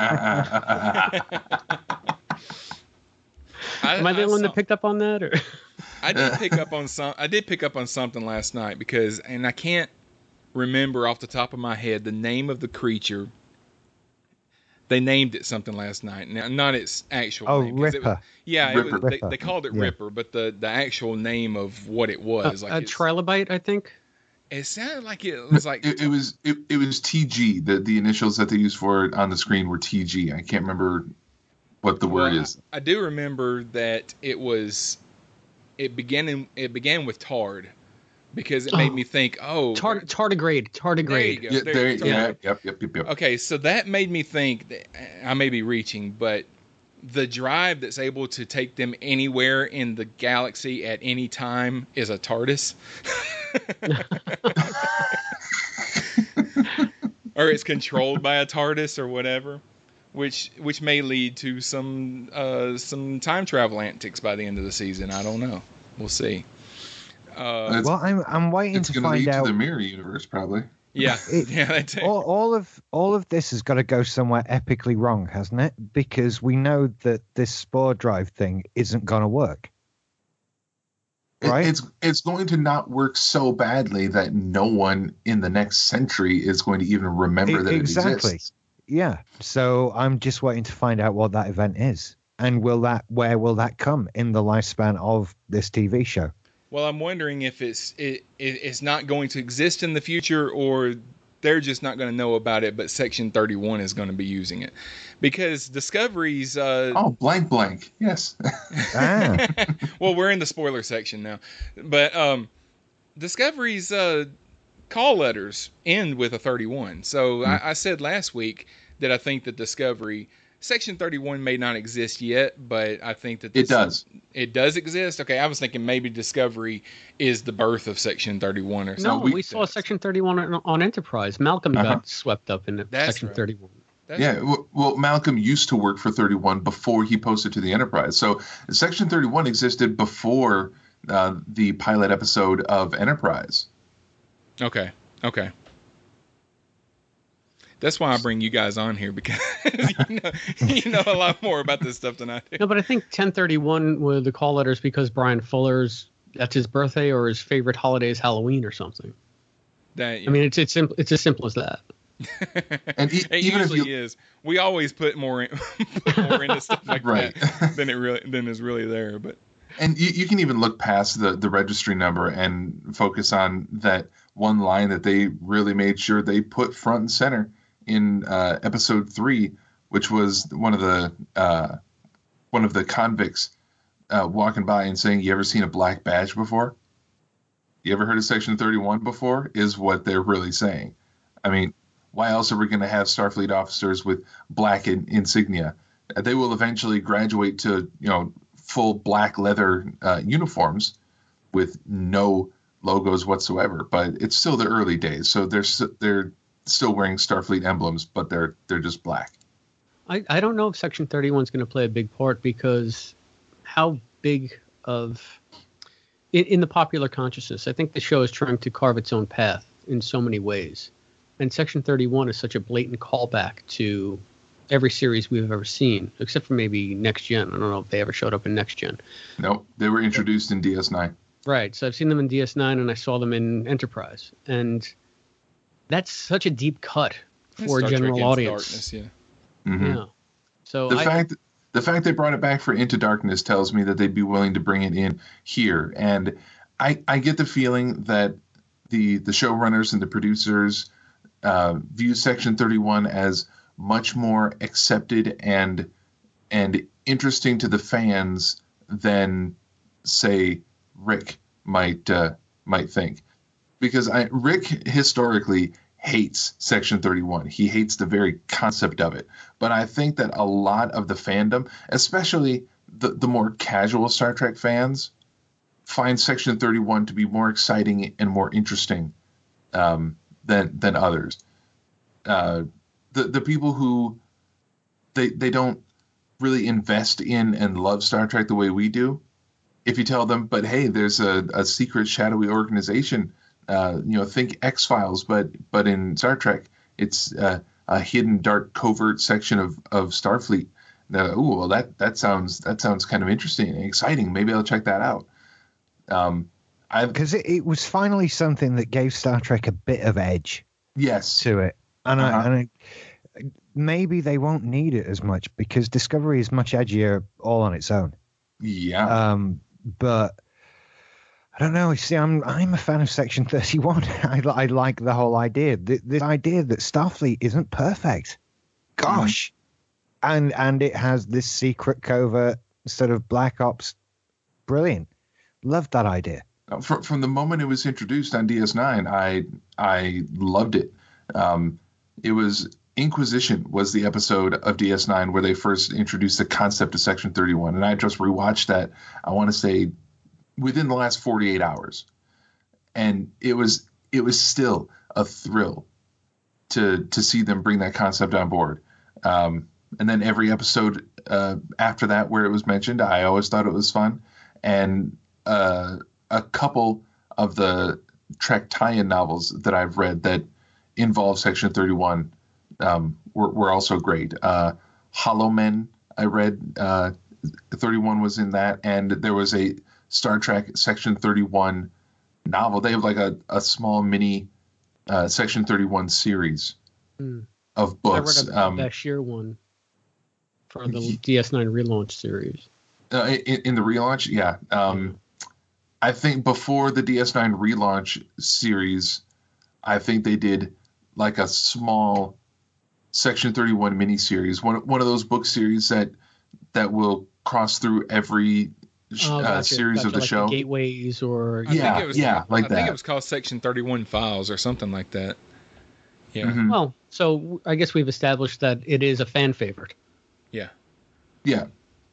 I, Am I the I one saw, that picked up on that? Or? I did pick up on some. I did pick up on something last night because, and I can't remember off the top of my head the name of the creature. They named it something last night. Now, not its actual oh, name. Ripper. It was, yeah, Ripper. It was, they, they called it Yeah. Ripper, but the, the actual name of what it was, Uh, like a it's- trilobite, I think. it sounded like it was like It, it was it, it was T G. The the initials that they used for it on the screen were T G. I can't remember what the word Well, is. I, I do remember that it was. It began in, it began with Tard, because it made Oh. me think, oh, Tard- tardigrade. Tardigrade. there you go. Yeah, there- there, Tard- yeah, yep, yep, yep, yep. Okay, so that made me think that I may be reaching, but the drive that's able to take them anywhere in the galaxy at any time is a TARDIS. Or it's controlled by a TARDIS or whatever, which which may lead to some uh, some time travel antics by the end of the season. I don't know. We'll see. Uh, It's- Well, I'm I'm waiting It's to going to find lead out. to the mirror universe, probably. yeah, It- yeah, that too. all, all of all of this has got to go somewhere epically wrong, hasn't it? Because we know that this spore drive thing isn't going to work. It- Right? it's it's going to not work so badly that no one in the next century is going to even remember E- that exactly. it exists. Yeah. So I'm just waiting to find out what that event is, and will that where will that come in the lifespan of this T V show? Well, I'm wondering if it's it, it it's not going to exist in the future, or they're just not going to know about it, but Section thirty-one is going to be using it, because Discovery's. Uh, Oh, blank, blank. Yes. Ah, well, we're in the spoiler section now, but um, Discovery's uh, call letters end with a thirty-one. So Hmm. I, I said last week that I think that Discovery Section thirty-one may not exist yet, but I think that It this- does. It does exist. Okay, I was thinking maybe Discovery is the birth of Section thirty-one or No, something. we- we, saw Section thirty-one on, on Enterprise. Malcolm Uh-huh. got swept up in That's Section right. thirty-one. That's- Yeah, w- well, Malcolm used to work for thirty-one before he posted to the Enterprise. So Section thirty-one existed before uh, the pilot episode of Enterprise. Okay. Okay. That's why I bring you guys on here, because you know you know a lot more about this stuff than I do. No, but I think ten thirty-one were the call letters because Brian Fuller's, that's his birthday, or his favorite holiday is Halloween or something. That, I mean, it's it's simple. It's as simple as that. And e- it even usually if you, is. We always put more in, put more into stuff like Right. that than it really than is really there. But and you, you can even look past the the registry number and focus on that one line that they really made sure they put front and center in uh, episode three, which was one of the uh, one of the convicts uh, walking by and saying, "You ever seen a black badge before? You ever heard of Section thirty-one before?" is what they're really saying. I mean, why else are we going to have Starfleet officers with black in, insignia? They will eventually graduate to, you know, full black leather uh, uniforms with no logos whatsoever. But it's still the early days, so they're s- they're still wearing Starfleet emblems, but they're they're just black. I, I don't know if Section thirty-one is going to play a big part, because how big of in, in the popular consciousness, I think the show is trying to carve its own path in so many ways. And Section thirty-one is such a blatant callback to every series we've ever seen, except for maybe Next Gen. I don't know if they ever showed up in Next Gen. Nope, they were introduced in D S nine. Right. So I've seen them in D S nine and I saw them in Enterprise. And that's such a deep cut for Star a Trek general Into audience. Darkness, yeah. Mm-hmm. Yeah. So The I, fact the fact they brought it back for Into Darkness tells me that they'd be willing to bring it in here, and I I get the feeling that the the showrunners and the producers uh, view Section thirty-one as much more accepted and and interesting to the fans than, say, Rick might uh, might think, because I, Rick historically hates Section thirty-one. He hates the very concept of it. But I think that a lot of the fandom, especially the, the more casual Star Trek fans, find Section thirty-one to be more exciting and more interesting um, than than others. Uh, the the people who they they don't really invest in and love Star Trek the way we do. If you tell them, but hey, there's a, a secret shadowy organization. Uh, you know, think X-Files, but but in Star Trek, it's uh, a hidden, dark, covert section of, of Starfleet. Uh, ooh, well, that that sounds that sounds kind of interesting and exciting. Maybe I'll check that out. Um, I Because it, it was finally something that gave Star Trek a bit of edge yes, to it, and Uh-huh. I, and I, maybe they won't need it as much because Discovery is much edgier all on its own. yeah, Um, but I don't know. You see, I'm I'm a fan of Section thirty-one. I, li- I like the whole idea. The, the idea that Starfleet isn't perfect. Gosh, and and it has this secret covert sort of black ops. Brilliant. Love that idea. from from the moment it was introduced on D S nine, I I loved it. Um, it was Inquisition was the episode of D S nine where they first introduced the concept of Section thirty-one, and I just rewatched that. I want to say within the last forty-eight hours, and it was it was still a thrill to to see them bring that concept on board. Um, and then every episode uh, after that where it was mentioned, I always thought it was fun. And uh, a couple of the Trek tie-in novels that I've read that involve Section thirty-one um, were, were also great. Uh, Hollow Men, I read, uh, thirty-one was in that, and there was a Star Trek Section thirty-one novel. They have like a, a small mini uh, Section thirty-one series Hmm. of I read books. a Um, Bashir one for the D S nine relaunch series. uh, in, in the relaunch, yeah. Um, I think before the D S nine relaunch series, I think they did like a small Section thirty-one miniseries, one one of those book series that that will cross through every sh- Oh, uh, gotcha, series gotcha, of the like show. Gateways or I Yeah, think it was, yeah, like I think that. it was called Section thirty-one Files or something like that. Yeah. Mhm. Well, so I guess we've established that it is a fan favorite. Yeah. Yeah,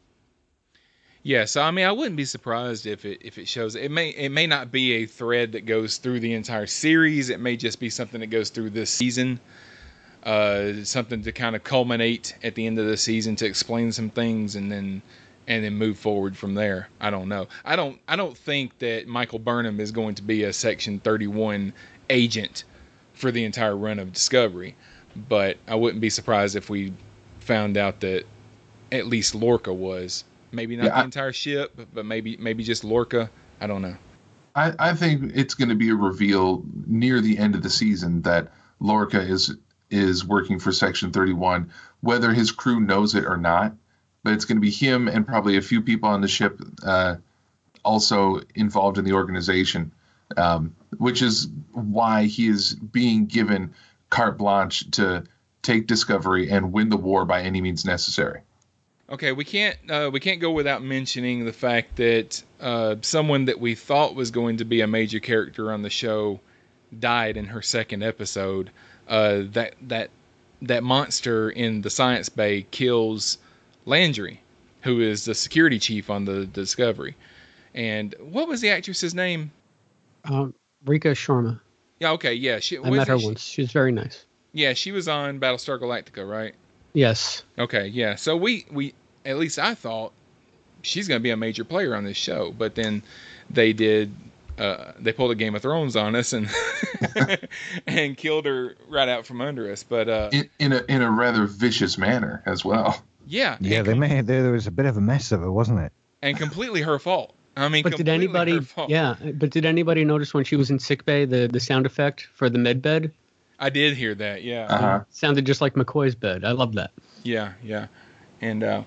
Yeah, so I mean, I wouldn't be surprised if it if it shows. It may it may not be a thread that goes through the entire series. It may just be something that goes through this season. Uh, something to kind of culminate at the end of the season to explain some things, and then and then move forward from there. I don't know. I don't I don't think that Michael Burnham is going to be a Section thirty-one agent for the entire run of Discovery, but I wouldn't be surprised if we found out that at least Lorca was. Maybe not Yeah, the I- entire ship, but maybe maybe just Lorca. I don't know. I, I think it's going to be a reveal near the end of the season that Lorca is is working for Section thirty-one, whether his crew knows it or not. But it's going to be him and probably a few people on the ship uh, also involved in the organization, um, which is why he is being given carte blanche to take Discovery and win the war by any means necessary. Okay, we can't uh, we can't go without mentioning the fact that uh, someone that we thought was going to be a major character on the show died in her second episode. Uh, that that that monster in the science bay kills Landry, who is the security chief on the Discovery. And what was the actress's name? Um, Rika Sharma. Yeah, okay, yeah. She, I met her she? once. She was very nice. Yeah, she was on Battlestar Galactica, right? Yes. Okay, yeah. So we, we at least I thought she's going to be a major player on this show, but then they did uh, they pulled a Game of Thrones on us and and killed her right out from under us. But uh, in, in a in a rather vicious manner as well. Yeah. Yeah, they made there was a bit of a mess of it, wasn't it? And completely her fault. I mean, but did anybody? Yeah, but did anybody notice when she was in sickbay the the sound effect for the med bed? I did hear that. Yeah. Uh-huh. It sounded just like McCoy's bed. I love that. Yeah, yeah, and uh,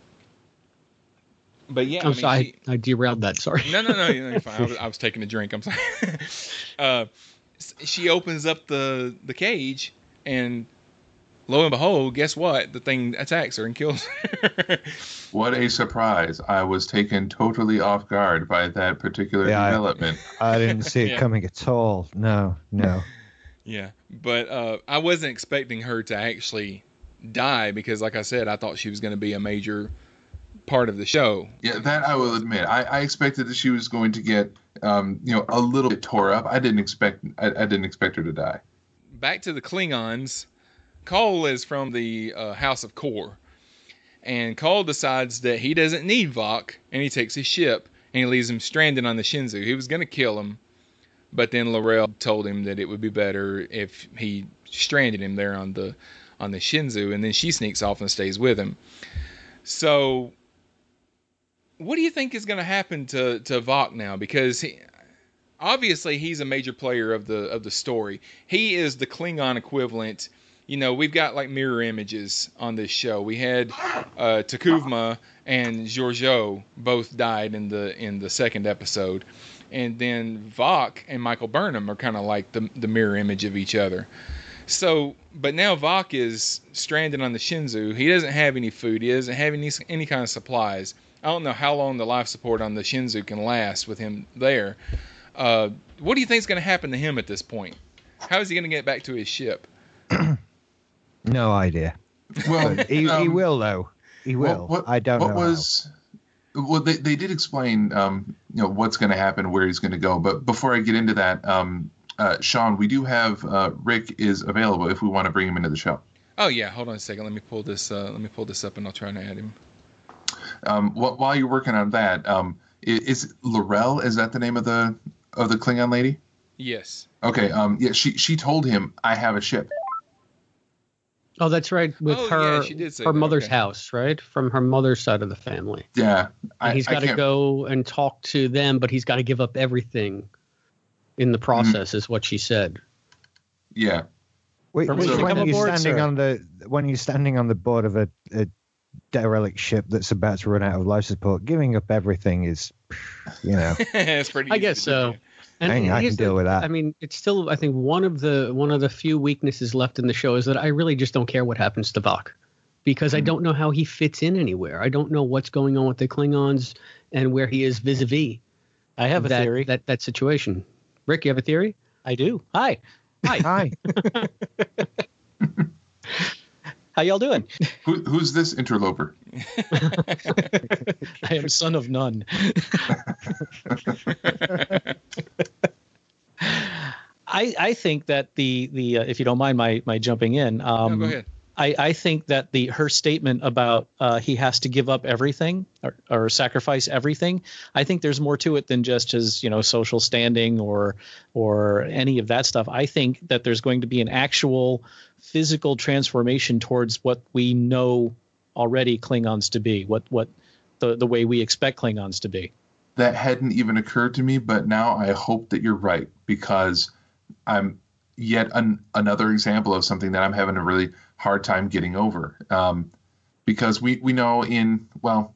but yeah, I'm I mean, sorry, she, I, I derailed that. Sorry. No, no, no, you're fine. I was, I was taking a drink. I'm sorry. uh, she opens up the the cage, and lo and behold, guess what? The thing attacks her and kills her. What a surprise. I was taken totally off guard by that particular Yeah, development. I, I didn't see it Yeah. coming at all. No, no. Yeah, but uh, I wasn't expecting her to actually die because, like I said, I thought she was going to be a major part of the show. Yeah, that I will admit. I, I expected that she was going to get, um, you know, a little bit tore up. I didn't expect. I, I didn't expect her to die. Back to the Klingons. Cole is from the uh, House of Kor, and Cole decides that he doesn't need Vok, and he takes his ship and he leaves him stranded on the Shinzu. He was going to kill him, but then L'Rell told him that it would be better if he stranded him there on the on the Shinzu, and then she sneaks off and stays with him. So, what do you think is going to happen to to Vok now? Because he, obviously he's a major player of the of the story. He is the Klingon equivalent. You know, we've got like mirror images on this show. We had uh, Takuvma and Georgiou both died in the in the second episode, and then Vok and Michael Burnham are kind of like the the mirror image of each other. So, but now Vok is stranded on the Shinzu. He doesn't have any food. He doesn't have any any kind of supplies. I don't know how long the life support on the Shinzu can last with him there. Uh, what do you think is going to happen to him at this point? How is he going to get back to his ship? No idea. Well, But he, um, he will, though. He will. What, what, I don't what know. was. Well, they, they did explain, um, you know, what's going to happen, where he's going to go. But before I get into that, um, uh, Sean, we do have uh, Rick is available if we want to bring him into the show. Oh yeah, hold on a second. Let me pull this. Uh, let me pull this up, and I'll try to add him. Um, wh- while you're working on that, um, is, is L'Rell, is that the name of the of the Klingon lady? Yes. Okay. Um, yeah, she she told him, I have a ship. Oh, that's right. With Oh, her, yeah, she did say her that, mother's okay. house, right? From her mother's side of the family. Yeah. I, And he's I got to can't- go and talk to them, but he's got to give up everything in the process, is what she said. Yeah. Wait, Permission wait, to when come you're aboard, standing sir. on the when you're standing on the board of a, a derelict ship that's about to run out of life support, giving up everything is, you know, It's pretty. I easy guess to do. so. And Hang on, I here's can deal the- with that. I mean, it's still, I think, one of the one of the few weaknesses left in the show is that I really just don't care what happens to Vok, because I don't know how he fits in anywhere. I don't know what's going on with the Klingons and where he is vis-a-vis I have a that, theory. that that situation. Rick, you have a theory? I do. Hi. Hi. hi. How y'all doing? Who, who's this interloper? I am son of none. I I think that the the uh, if you don't mind my my jumping in, um, No, go ahead. I, I think that the her statement about uh, he has to give up everything or, or sacrifice everything. I think there's more to it than just his, you know, social standing or or any of that stuff. I think that there's going to be an actual physical transformation towards what we know already Klingons to be, what what the the way we expect Klingons to be. That hadn't even occurred to me, but now I hope that you're right, because I'm yet an, another example of something that I'm having a really hard time getting over. Um, because we, we know in, well,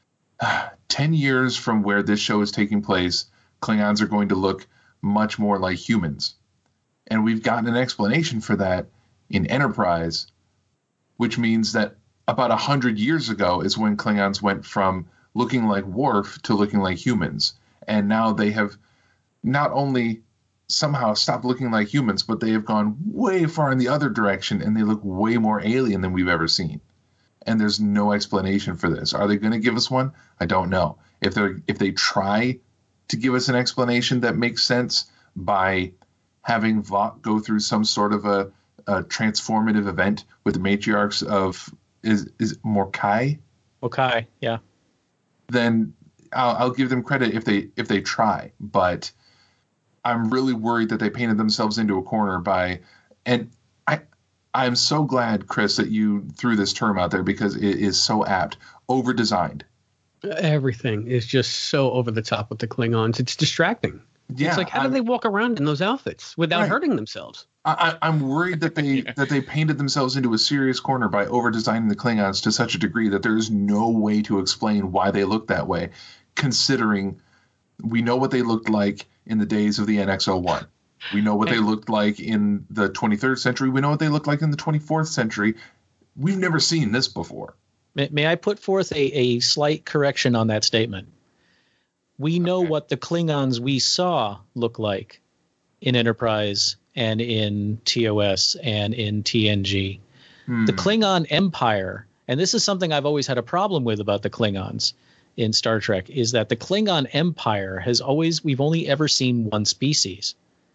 ten years from where this show is taking place, Klingons are going to look much more like humans. And we've gotten an explanation for that in Enterprise, which means that about one hundred years ago is when Klingons went from looking like Worf to looking like humans. And now they have not only somehow stopped looking like humans, but they have gone way far in the other direction, and they look way more alien than we've ever seen. And there's no explanation for this. Are they going to give us one? I don't know. If they if they try to give us an explanation that makes sense by having Vought go through some sort of a, a transformative event with the matriarchs of is is Morkai? Okay, yeah. Then I'll, I'll give them credit if they if they try. But I'm really worried that they painted themselves into a corner by, and I I'm so glad, Chris, that you threw this term out there because it is so apt. Over-designed. Everything is just so over the top with the Klingons. It's distracting. Yeah, it's like, how I'm, do they walk around in those outfits without right. hurting themselves? I, I'm worried that they that they painted themselves into a serious corner by over-designing the Klingons to such a degree that there is no way to explain why they look that way, considering we know what they looked like in the days of the N X oh one. We know what they looked like in the twenty-third century. We know what they looked like in the twenty-fourth century. We've never seen this before. May, may I put forth a, a slight correction on that statement? We know Okay. what the Klingons we saw look like in Enterprise and in T O S and in T N G. Hmm. The Klingon Empire, and this is something I've always had a problem with about the Klingons in Star Trek, is that the Klingon Empire has always, we've only ever seen one species.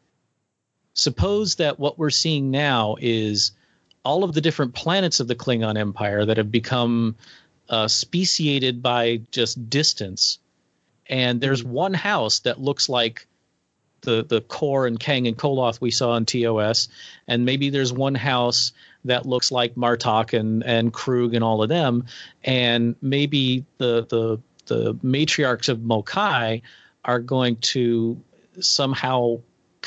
Suppose that what we're seeing now is all of the different planets of the Klingon Empire that have become uh, speciated by just distance. And there's one house that looks like the the Kor and Kang and Koloth we saw in T O S, and maybe there's one house that looks like Martok and and Krug and all of them, and maybe the the the matriarchs of Mokai are going to somehow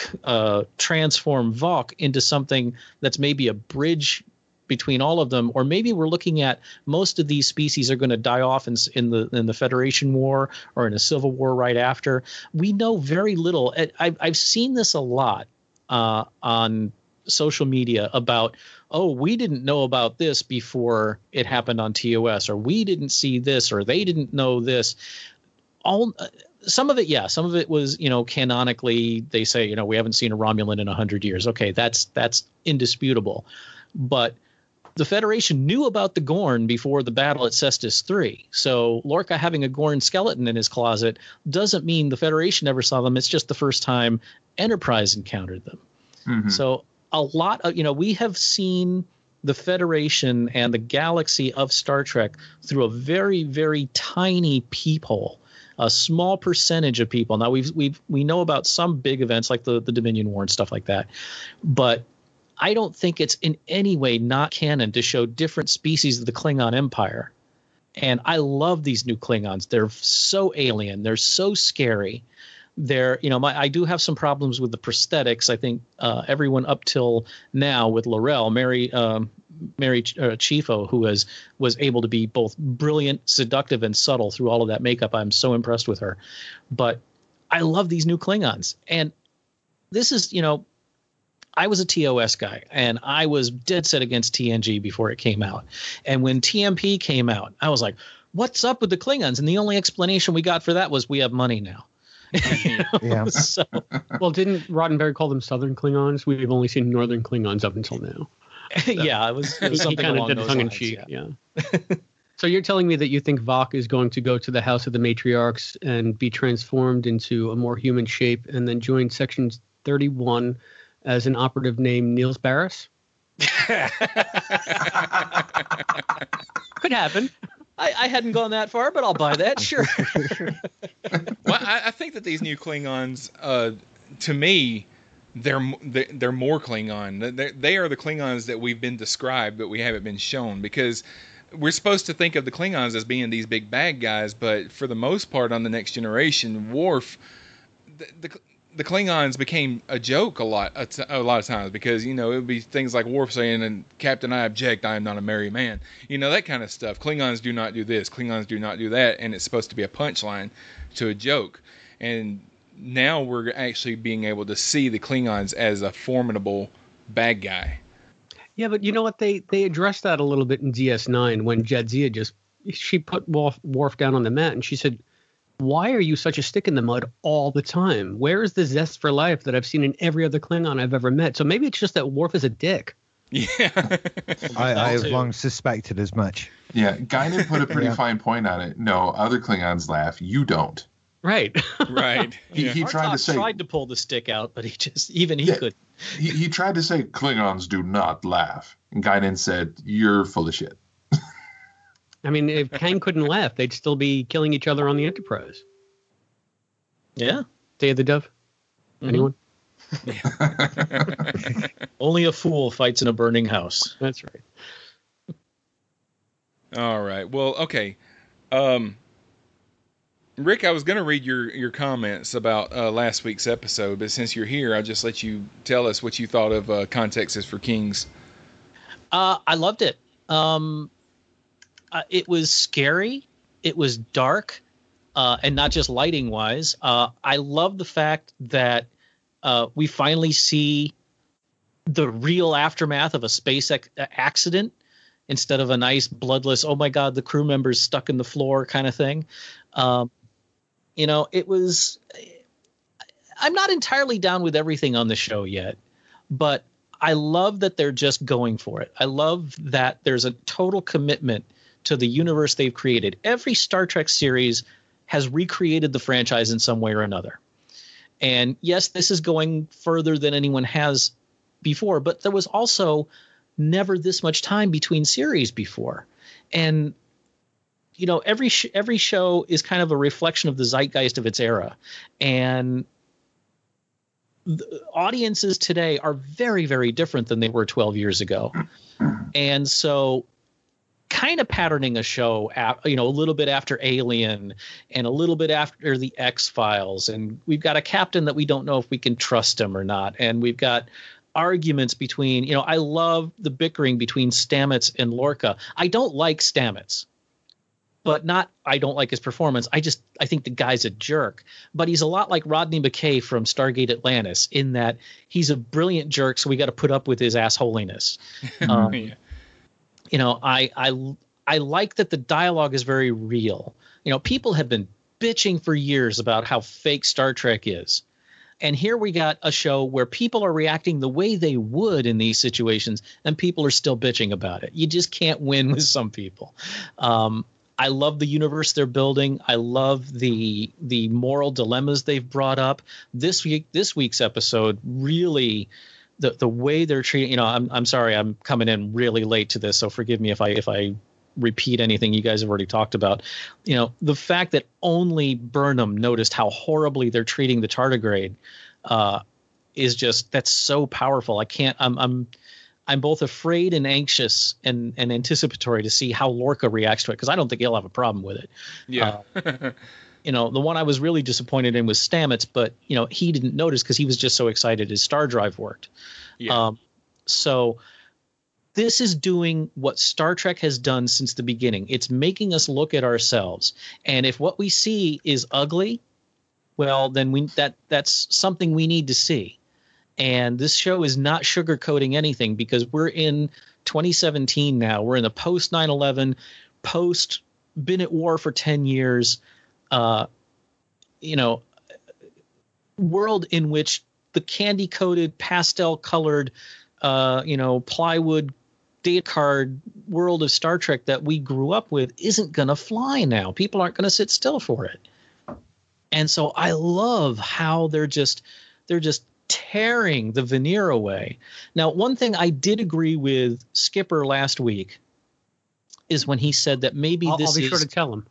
uh, transform Vok into something that's maybe a bridge between all of them, or maybe we're looking at most of these species are going to die off in, in the in the Federation War or in a Civil War right after. We know very little. I've, I've seen this a lot uh, on social media about, oh, we didn't know about this before it happened on T O S, or we didn't see this, or they didn't know this. All some of it, yeah, some of it was, you know, canonically they say, you know, we haven't seen a Romulan in a hundred years. Okay, that's that's indisputable, but the Federation knew about the Gorn before the battle at Cestus three. So Lorca having a Gorn skeleton in his closet doesn't mean the Federation never saw them. It's just the first time Enterprise encountered them. Mm-hmm. So a lot of, you know, we have seen the Federation and the galaxy of Star Trek through a very, very tiny peephole, a small percentage of people. Now we've, we've, we know about some big events like the, the Dominion War and stuff like that, but I don't think it's in any way not canon to show different species of the Klingon Empire. And I love these new Klingons. They're so alien. They're so scary. They're, you know, my, I do have some problems with the prosthetics. I think uh, everyone up till now with L'Rell, Mary, um, Mary uh, Chieffo, who has was able to be both brilliant, seductive, and subtle through all of that makeup. I'm so impressed with her. But I love these new Klingons. And this is, you know, I was a T O S guy, and I was dead set against T N G before it came out. And when T M P came out, I was like, what's up with the Klingons? And the only explanation we got for that was we have money now. You know? Yeah. So, well, didn't Roddenberry call them Southern Klingons? We've only seen Northern Klingons up until now. So yeah, it was, it was he, something he kind of along did those tongue in lines, cheek. yeah. Yeah. So you're telling me that you think Vok is going to go to the House of the Matriarchs and be transformed into a more human shape and then join Section thirty-one as an operative named Niels Barris? Could happen. I, I hadn't gone that far, but I'll buy that. Sure. Well, I, I think that these new Klingons, uh, to me, they're they're more Klingon. They're, they are the Klingons that we've been described, but we haven't been shown, because we're supposed to think of the Klingons as being these big bad guys, but for the most part on the Next Generation, Worf, the, the the Klingons became a joke a lot, a, t- a lot of times, because, you know, it would be things like Worf saying, and Captain, I object, I am not a merry man. You know, that kind of stuff. Klingons do not do this. Klingons do not do that. And it's supposed to be a punchline to a joke. And now we're actually being able to see the Klingons as a formidable bad guy. Yeah, but you know what? They they addressed that a little bit in D S nine when Jadzia just, she put Worf, Worf down on the mat and she said, why are you such a stick in the mud all the time? Where is the zest for life that I've seen in every other Klingon I've ever met? So maybe it's just that Worf is a dick. Yeah. I, I've long suspected as much. Yeah, Guinan put a pretty Yeah. fine point on it. No, other Klingons laugh. You don't. Right. Right. He, Yeah. he tried to Bartok say tried to pull the stick out, but he just even he Yeah. could. he, he tried to say Klingons do not laugh. And Guinan said, "You're full of shit." I mean, if Kang couldn't laugh, they'd still be killing each other on the Enterprise. Yeah. Day of the Dove? Anyone? Only a fool fights in a burning house. That's right. All right. Well, okay. Um, Rick, I was going to read your, your comments about uh, last week's episode, but since you're here, I'll just let you tell us what you thought of uh, Context is for Kings. Uh, I loved it. Um, uh, it was scary. It was dark, uh, and not just lighting wise. Uh, I love the fact that uh, we finally see the real aftermath of a space ac- accident instead of a nice bloodless, oh my God, the crew member's stuck in the floor kind of thing. Um, you know, it was, I'm not entirely down with everything on the show yet, but I love that they're just going for it. I love that there's a total commitment to the universe they've created. Every Star Trek series has recreated the franchise in some way or another. And yes, this is going further than anyone has before, but there was also never this much time between series before. And, you know, every sh- every show is kind of a reflection of the zeitgeist of its era. And the audiences today are very, very different than they were twelve years ago. And so kind of patterning a show, you know, a little bit after Alien and a little bit after the X-Files. And we've got a captain that we don't know if we can trust him or not. And we've got arguments between, you know, I love the bickering between Stamets and Lorca. I don't like Stamets, but not I don't like his performance. I just I think the guy's a jerk. But he's a lot like Rodney McKay from Stargate Atlantis in that he's a brilliant jerk, so we got to put up with his assholiness. Um, Yeah. You know, I I I like that the dialogue is very real. You know, people have been bitching for years about how fake Star Trek is. And here we got a show where people are reacting the way they would in these situations, and people are still bitching about it. You just can't win with some people. Um, I love the universe they're building. I love the the moral dilemmas they've brought up. This week, this week's episode really, the the way they're treating. You know, I'm I'm sorry, I'm coming in really late to this, so forgive me if I if I repeat anything you guys have already talked about. You know, the fact that only Burnham noticed how horribly they're treating the tardigrade uh, is just that's so powerful. I can't. I'm I'm. I'm both afraid and anxious and, and anticipatory to see how Lorca reacts to it, because I don't think he'll have a problem with it. Yeah. Uh, you know, the one I was really disappointed in was Stamets, but, you know, he didn't notice because he was just so excited his star drive worked. Yeah. Um, so this is doing what Star Trek has done since the beginning. It's making us look at ourselves. And if what we see is ugly, well, then we that that's something we need to see. And this show is not sugarcoating anything because we're in twenty seventeen now. We're in the post nine eleven, post been at war for ten years, uh, you know, world in which the candy coated, pastel colored, uh, you know, plywood data card world of Star Trek that we grew up with isn't going to fly now. People aren't going to sit still for it. And so I love how they're just they're just tearing the veneer away. Now, one thing I did agree with Skipper last week is when he said that maybe I'll, this I'll be is sure to tell him.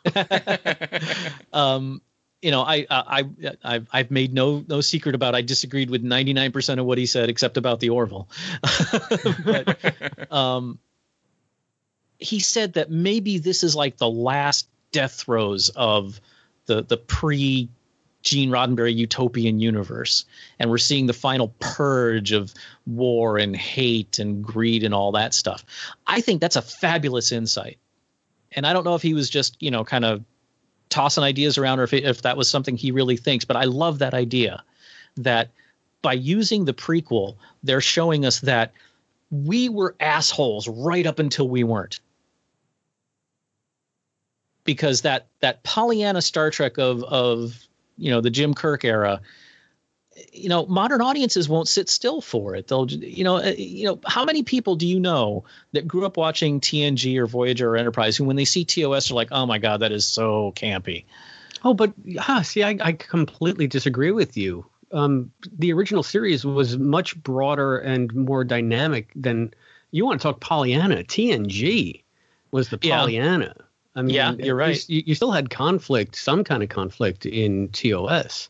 um, you know, I, I, I, I've made no, no secret about, I disagreed with ninety-nine percent of what he said, except about the Orville. But, um, he said that maybe this is like the last death throes of the, the pre Gene Roddenberry utopian universe, and we're seeing the final purge of war and hate and greed and all that stuff. I think that's a fabulous insight. And I don't know if he was just, you know, kind of tossing ideas around or if, it, if that was something he really thinks, but I love that idea that by using the prequel, they're showing us that we were assholes right up until we weren't. Because that that Pollyanna Star Trek of of you know the Jim Kirk era, you know, modern audiences won't sit still for it. They'll, you know, uh, you know, how many people do you know that grew up watching T N G or Voyager or Enterprise who, when they see T O S, are like, oh my God, that is so campy. Oh, but huh, see, I, I completely disagree with you. Um, the original series was much broader and more dynamic than you want to talk Pollyanna. T N G was the Pollyanna. Yeah. I mean, yeah, you're right. You, you still had conflict, some kind of conflict in T O S.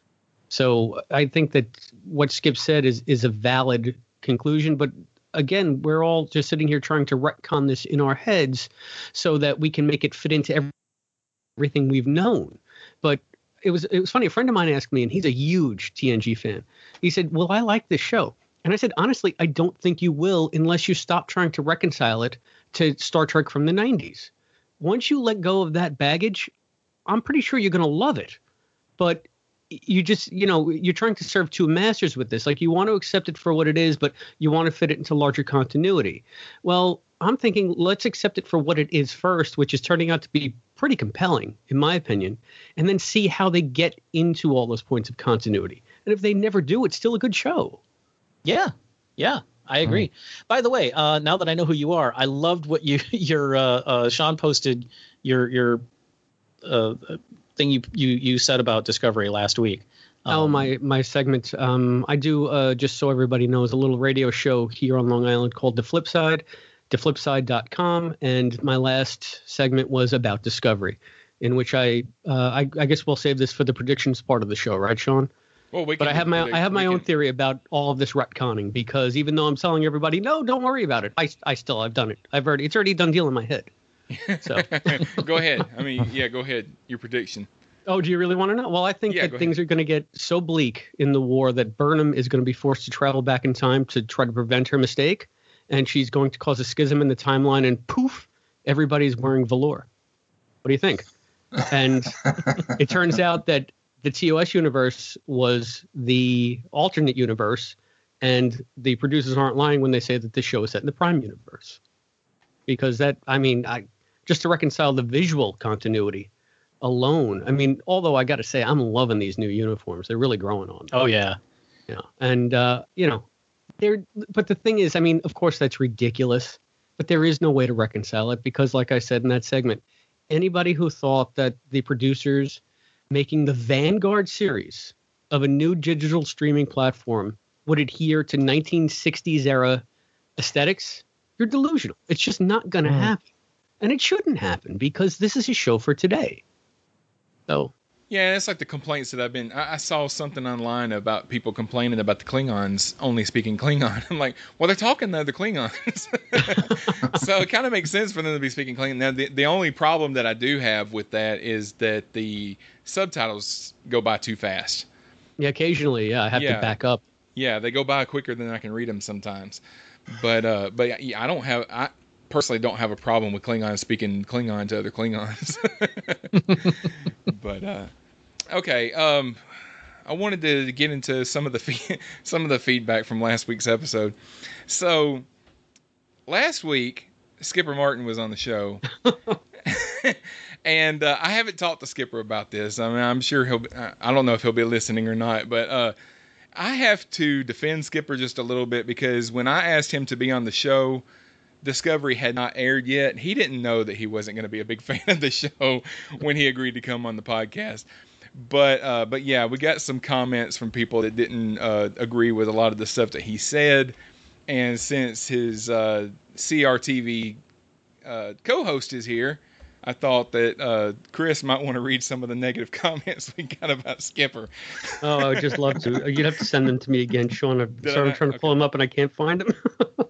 So I think that what Skip said is is a valid conclusion. But again, we're all just sitting here trying to retcon this in our heads so that we can make it fit into every, everything we've known. But it was it was funny. A friend of mine asked me, and he's a huge T N G fan. He said, well, I like this show. And I said, honestly, I don't think you will unless you stop trying to reconcile it to Star Trek from the nineties. Once you let go of that baggage, I'm pretty sure you're going to love it. But you just, you know, you're trying to serve two masters with this. Like, you want to accept it for what it is, but you want to fit it into larger continuity. Well, I'm thinking let's accept it for what it is first, which is turning out to be pretty compelling, in my opinion, and then see how they get into all those points of continuity. And if they never do, it's still a good show. Yeah, yeah. I agree. Mm. By the way, uh, now that I know who you are, I loved what you your uh, uh, Sean posted your your uh, thing you, you you said about Discovery last week. Um, oh, my my segment. Um, I do uh, just so everybody knows a little radio show here on Long Island called The Flip Side, the flip side dot com, and my last segment was about Discovery, in which I uh, I, I guess we'll save this for the predictions part of the show, right, Sean? Well, we but I have my I have my own theory about all of this retconning, because even though I'm telling everybody, no, don't worry about it, I, I still I've done it. I've already it's already a done deal in my head. So go ahead. I mean, yeah, go ahead. Your prediction. Oh, do you really want to know? Well, I think yeah, that things ahead. are going to get so bleak in the war that Burnham is going to be forced to travel back in time to try to prevent her mistake, and she's going to cause a schism in the timeline, and poof, everybody's wearing velour. What do you think? And it turns out that the T O S universe was the alternate universe, and the producers aren't lying when they say that this show is set in the Prime universe. Because that, I mean, I just to reconcile the visual continuity alone. I mean, although I got to say, I'm loving these new uniforms. They're really growing on me. Oh, yeah. Yeah. And, uh, you know, they're, but the thing is, I mean, of course, that's ridiculous, but there is no way to reconcile it because, like I said in that segment, anybody who thought that the producers making the Vanguard series of a new digital streaming platform would adhere to nineteen sixties era aesthetics, you're delusional. It's just not going to mm. happen. And it shouldn't happen because this is a show for today. So, yeah, it's like the complaints that I've been. I, I saw something online about people complaining about the Klingons only speaking Klingon. I'm like, well, they're talking to the Klingons. So it kind of makes sense for them to be speaking Klingon. Now, the, the only problem that I do have with that is that the subtitles go by too fast. Yeah, occasionally, yeah, I have yeah. to back up. Yeah, they go by quicker than I can read them sometimes. But uh, but yeah, I don't have. I personally don't have a problem with Klingons speaking Klingon to other Klingons. But uh, okay, um, I wanted to get into some of the fe- some of the feedback from last week's episode. So last week, Skipper Martin was on the show, and uh, I haven't talked to Skipper about this. I mean, I'm sure he'll. Be, I don't know if he'll be listening or not, but uh, I have to defend Skipper just a little bit because when I asked him to be on the show, Discovery had not aired yet. He didn't know that he wasn't going to be a big fan of the show when he agreed to come on the podcast. But uh, but yeah, we got some comments from people that didn't uh, agree with a lot of the stuff that he said. And since his uh, C R T V uh, co-host is here, I thought that uh, Chris might want to read some of the negative comments we got about Skipper. Oh, I would just love to. You'd have to send them to me again, Sean. I'm Did sorry, I? I'm trying to Okay. pull them up and I can't find them.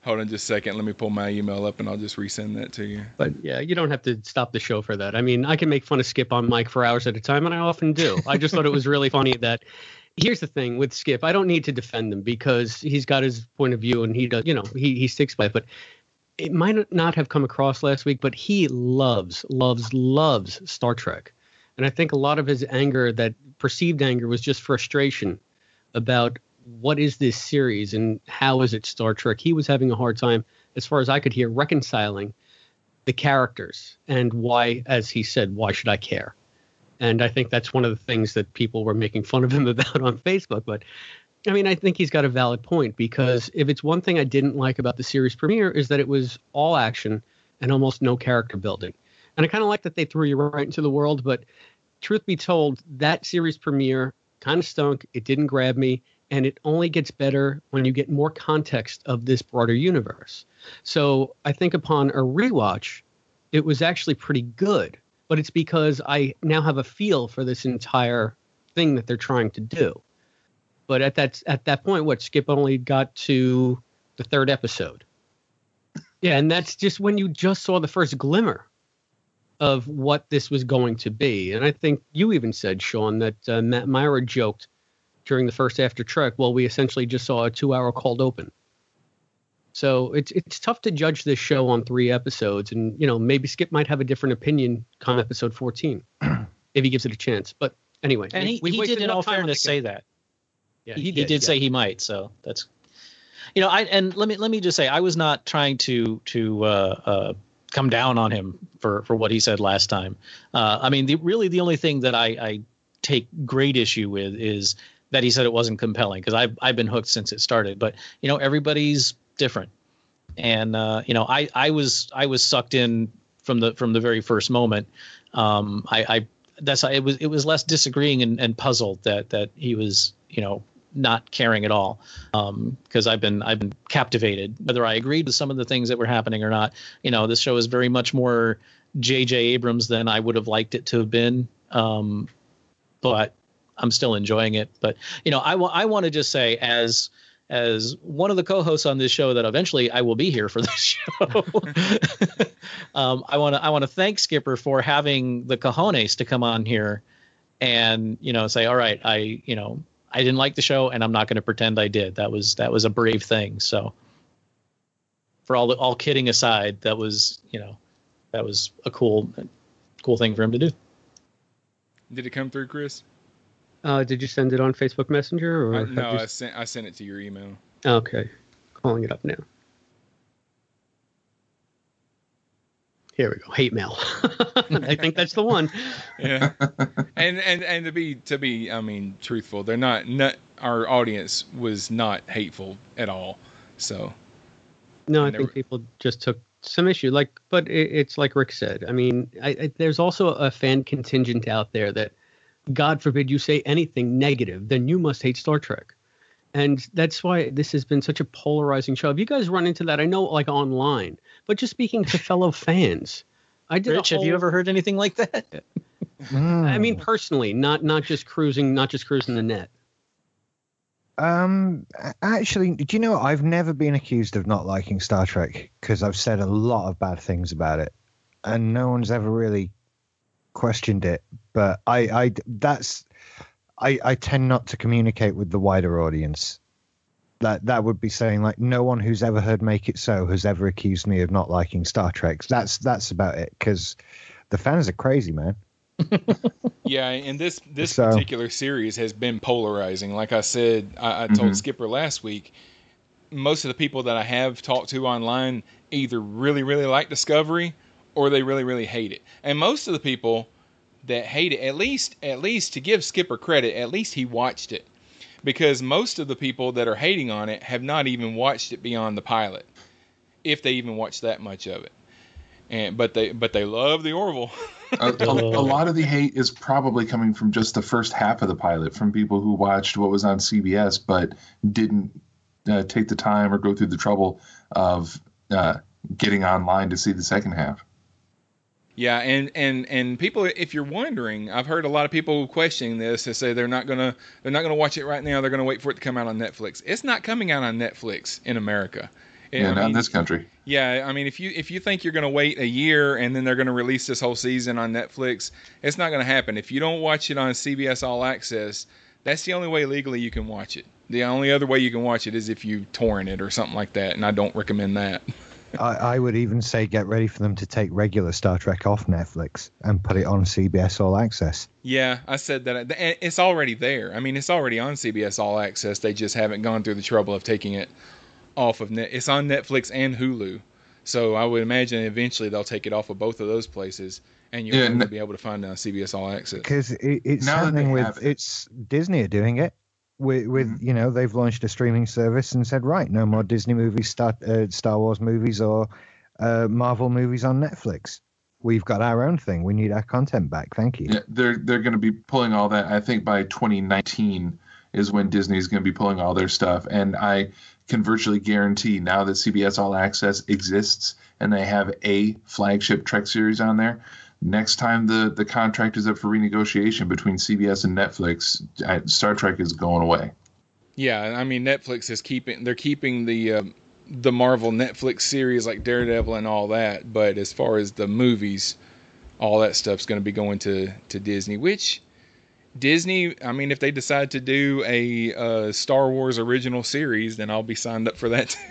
Hold on just a second. Let me pull my email up and I'll just resend that to you. But yeah, you don't have to stop the show for that. I mean, I can make fun of Skip on Mike for hours at a time, and I often do. I just thought it was really funny that here's the thing with Skip. I don't need to defend him because he's got his point of view and he does, you know, he, he sticks by it. But it might not have come across last week, but he loves, loves, loves Star Trek. And I think a lot of his anger, that perceived anger, was just frustration about what is this series and how is it Star Trek. He was having a hard time, as far as I could hear, reconciling the characters and why, as he said, why should I care? And I think that's one of the things that people were making fun of him about on Facebook. But I mean, I think he's got a valid point, because if it's one thing I didn't like about the series premiere is that it was all action and almost no character building. And I kind of like that they threw you right into the world. But truth be told, that series premiere kind of stunk. It didn't grab me. And it only gets better when you get more context of this broader universe. So I think upon a rewatch, it was actually pretty good. But it's because I now have a feel for this entire thing that they're trying to do. But at that at that point, what, Skip only got to the third episode. Yeah, and that's just when you just saw the first glimmer of what this was going to be. And I think you even said, Sean, that uh, Matt Myra joked during the first After Trek, well, we essentially just saw a two-hour cold open. So it's it's tough to judge this show on three episodes, and you know maybe Skip might have a different opinion come episode fourteen if he gives it a chance. But anyway, and he, we, he did in all fairness say that. Yeah, he, he he did, did yeah. say he might. So that's, you know, I and let me let me just say I was not trying to to uh, uh, come down on him for for what he said last time. Uh, I mean, the, really the only thing that I, I take great issue with is that he said it wasn't compelling, because I've I've been hooked since it started. But you know, everybody's different, and uh, you know, I, I was I was sucked in from the from the very first moment. Um, I, I that's it was it was less disagreeing and, and puzzled that that he was, you know, not caring at all, because um, I've been I've been captivated, whether I agreed with some of the things that were happening or not. You know, this show is very much more J J Abrams than I would have liked it to have been, um, but I'm still enjoying it. But you know, I, w- I want to just say, as as one of the co-hosts on this show that eventually I will be here for this show, um, I want to I want to thank Skipper for having the cojones to come on here and, you know, say, all right, I you know I didn't like the show and I'm not going to pretend I did. That was that was a brave thing. So for all the, all kidding aside, that was you know that was a cool cool thing for him to do. Did it come through, Chris? Uh, did you send it on Facebook Messenger? Or I, no, you... I sent I sent it to your email. Okay, calling it up now. Here we go. Hate mail. I think that's the one. Yeah, and and and to be to be, I mean, truthful, they're not. Not our audience was not hateful at all. So. No, I never... think people just took some issue. Like, but it, it's like Rick said. I mean, I, I, there's also a fan contingent out there that, God forbid you say anything negative, then you must hate Star Trek. And that's why this has been such a polarizing show. Have you guys run into that? I know, like, online, but just speaking to fellow fans. I did. Rich, whole, have you ever heard anything like that? I mean, personally, not not just cruising, not just cruising the net. Um, actually, do you know what? I've never been accused of not liking Star Trek because I've said a lot of bad things about it, and no one's ever really questioned it. But I, I that's I, I tend not to communicate with the wider audience. That that would be saying, like, no one who's ever heard Make It So has ever accused me of not liking Star Trek. That's that's about it, because the fans are crazy, man. Yeah, and this this so, particular series has been polarizing. Like I said, I, I told mm-hmm. Skipper last week, most of the people that I have talked to online either really, really like Discovery or they really, really hate it. And most of the people that hate it, at least, at least to give Skipper credit, at least he watched it. Because most of the people that are hating on it have not even watched it beyond the pilot, if they even watched that much of it. And but they but they love the Orville. a, a, a lot of the hate is probably coming from just the first half of the pilot, from people who watched what was on C B S but didn't uh, take the time or go through the trouble of uh, getting online to see the second half. Yeah, and, and, and people, if you're wondering, I've heard a lot of people questioning this and say they're not gonna they're not gonna watch it right now. They're gonna wait for it to come out on Netflix. It's not coming out on Netflix in America. Yeah, I not in mean, this country. Yeah, I mean, if you if you think you're going to wait a year and then they're going to release this whole season on Netflix, it's not going to happen. If you don't watch it on C B S All Access, that's the only way legally you can watch it. The only other way you can watch it is if you torrent it or something like that, and I don't recommend that. I, I would even say get ready for them to take regular Star Trek off Netflix and put it on C B S All Access. Yeah, I said that. And it's already there. I mean, it's already on C B S All Access. They just haven't gone through the trouble of taking it off of net. It's on Netflix and Hulu. So I would imagine eventually they'll take it off of both of those places, and you'll Yeah, only n- be able to find it on C B S All Access. Because it, it's Now that happening they with have it. it's Disney are doing it with, with Mhm. you know, they've launched a streaming service and said, right, no more Disney movies, Star uh, Star Wars movies or uh, Marvel movies on Netflix. We've got our own thing. We need our content back. Thank you. Yeah, they're they're going to be pulling all that. I think by twenty nineteen is when Disney's going to be pulling all their stuff, and I can virtually guarantee now that C B S All Access exists and they have a flagship Trek series on there. Next time the the contract is up for renegotiation between C B S and Netflix, uh, Star Trek is going away. Yeah, I mean Netflix is keeping they're keeping the uh, the Marvel Netflix series like Daredevil and all that, but as far as the movies, all that stuff's going to be going to to Disney. Which Disney, I mean, if they decide to do a uh, Star Wars original series, then I'll be signed up for that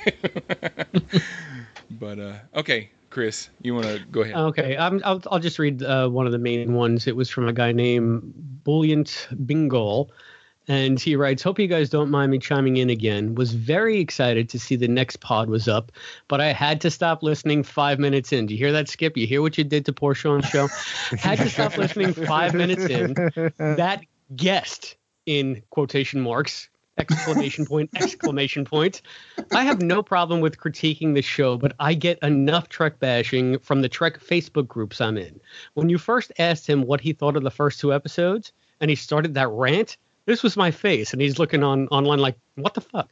too. But uh, okay, Chris, you want to go ahead? Okay, I'm, I'll, I'll just read uh, one of the main ones. It was from a guy named Buoyant Bingle, and he writes, hope you guys don't mind me chiming in again. Was very excited to see the next pod was up, but I had to stop listening five minutes in. Do you hear that, Skip? You hear what you did to poor Sean's show? Had to stop listening five minutes in. That guest, in quotation marks, exclamation point, exclamation point. I have no problem with critiquing the show, but I get enough Trek bashing from the Trek Facebook groups I'm in. When you first asked him what he thought of the first two episodes, and he started that rant, this was my face, and he's looking on online like, what the fuck?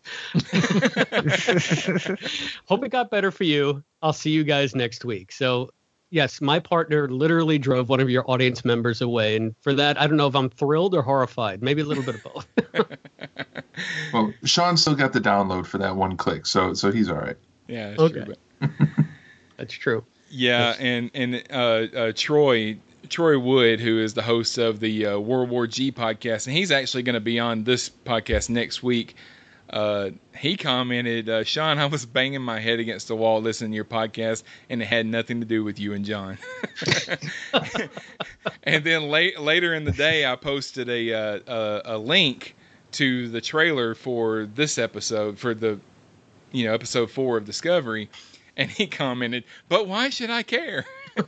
Hope it got better for you. I'll see you guys next week. So, yes, my partner literally drove one of your audience members away, and for that, I don't know if I'm thrilled or horrified. Maybe a little bit of both. Well, Sean still got the download for that one click, so so he's all right. Yeah, that's Okay. true. But That's true. yeah, and and uh, uh, Troy Troy Wood, who is the host of the uh, World War G podcast, and he's actually going to be on this podcast next week. Uh, he commented, uh, Sean, I was banging my head against the wall listening to your podcast, and it had nothing to do with you and John. And then late, later in the day, I posted a, uh, a a link to the trailer for this episode, for the you know episode four of Discovery, and he commented, but why should I care?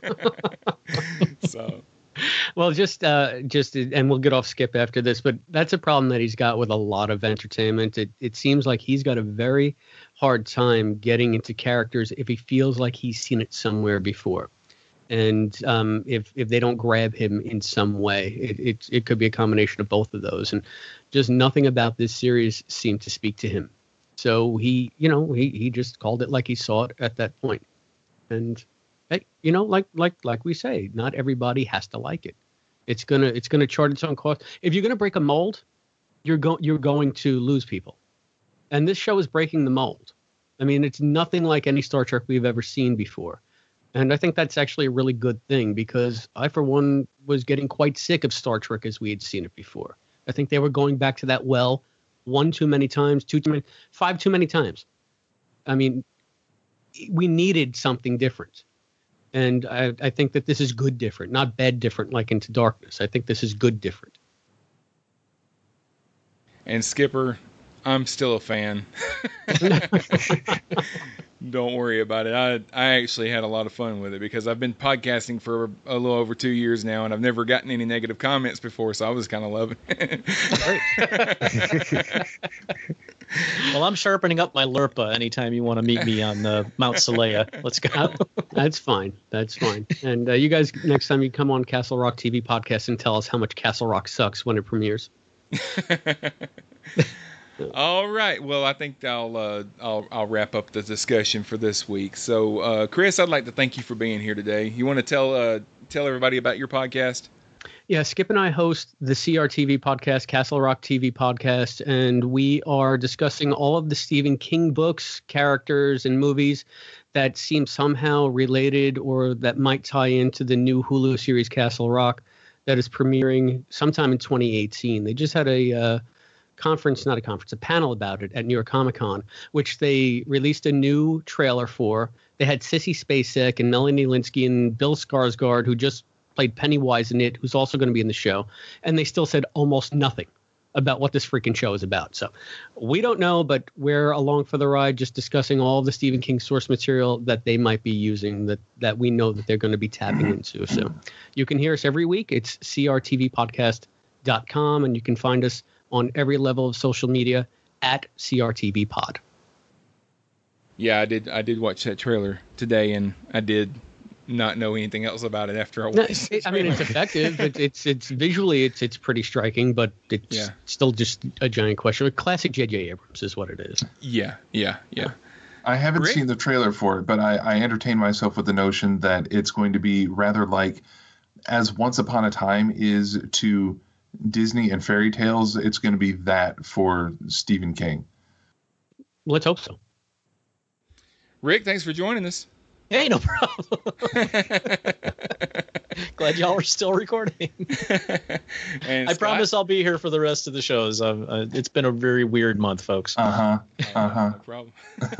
So Well, just, uh, just, and we'll get off Skip after this, but that's a problem that he's got with a lot of entertainment. It, it seems like he's got a very hard time getting into characters if he feels like he's seen it somewhere before. And um, if if they don't grab him in some way, it, it it could be a combination of both of those. And just nothing about this series seemed to speak to him. So he, you know, he, he just called it like he saw it at that point. And hey, you know, like like like we say, not everybody has to like it. It's gonna it's gonna chart its own course. If you're gonna break a mold, you're going you're going to lose people. And this show is breaking the mold. I mean, it's nothing like any Star Trek we've ever seen before. And I think that's actually a really good thing, because I, for one, was getting quite sick of Star Trek as we had seen it before. I think they were going back to that well one too many times, two too many, five too many times. I mean, we needed something different. And I, I think that this is good different, not bad different like Into Darkness. I think this is good different. And Skipper, I'm still a fan. Don't worry about it. I I actually had a lot of fun with it because I've been podcasting for a little over two years now, and I've never gotten any negative comments before, so I was kind of loving it. Well, I'm sharpening up my Lurpa anytime you want to meet me on uh, Mount Salea. Let's go. Uh, that's fine. That's fine. And uh, you guys, next time you come on Castle Rock T V podcast and tell us how much Castle Rock sucks when it premieres. All right. Well, I think I'll uh, I'll I'll wrap up the discussion for this week. So, uh, Chris, I'd like to thank you for being here today. You want to tell uh, tell everybody about your podcast? Yeah, Skip and I host the C R T V podcast, Castle Rock T V podcast, and we are discussing all of the Stephen King books, characters, and movies that seem somehow related or that might tie into the new Hulu series Castle Rock that is premiering sometime in twenty eighteen. They just had a uh, conference, not a conference, a panel about it at New York Comic Con, which they released a new trailer for. They had Sissy Spacek and Melanie Linsky and Bill Skarsgård, who just played Pennywise in it, who's also going to be in the show. And they still said almost nothing about what this freaking show is about. So we don't know, but we're along for the ride, just discussing all of the Stephen King source material that they might be using, that, that we know that they're going to be tapping into. So you can hear us every week. It's c r t v podcast dot com, and you can find us on every level of social media at C R T V Pod. Yeah, I did. I did watch that trailer today, and I did not know anything else about it after I watched it. I mean, it's effective. It, it's it's visually it's it's pretty striking, but it's yeah. still just a giant question. Classic J J Abrams is what it is. Yeah, yeah, yeah. I haven't Rick? seen the trailer for it, but I, I entertain myself with the notion that it's going to be rather like as Once Upon a Time is to Disney and fairy tales. It's going to be that for Stephen King. Let's hope so. Rick, thanks for joining us. Hey, no problem. Glad y'all are still recording. And I Scott? promise I'll be here for the rest of the shows. Um, uh, it's been a very weird month, folks. Uh huh. Uh huh. No problem.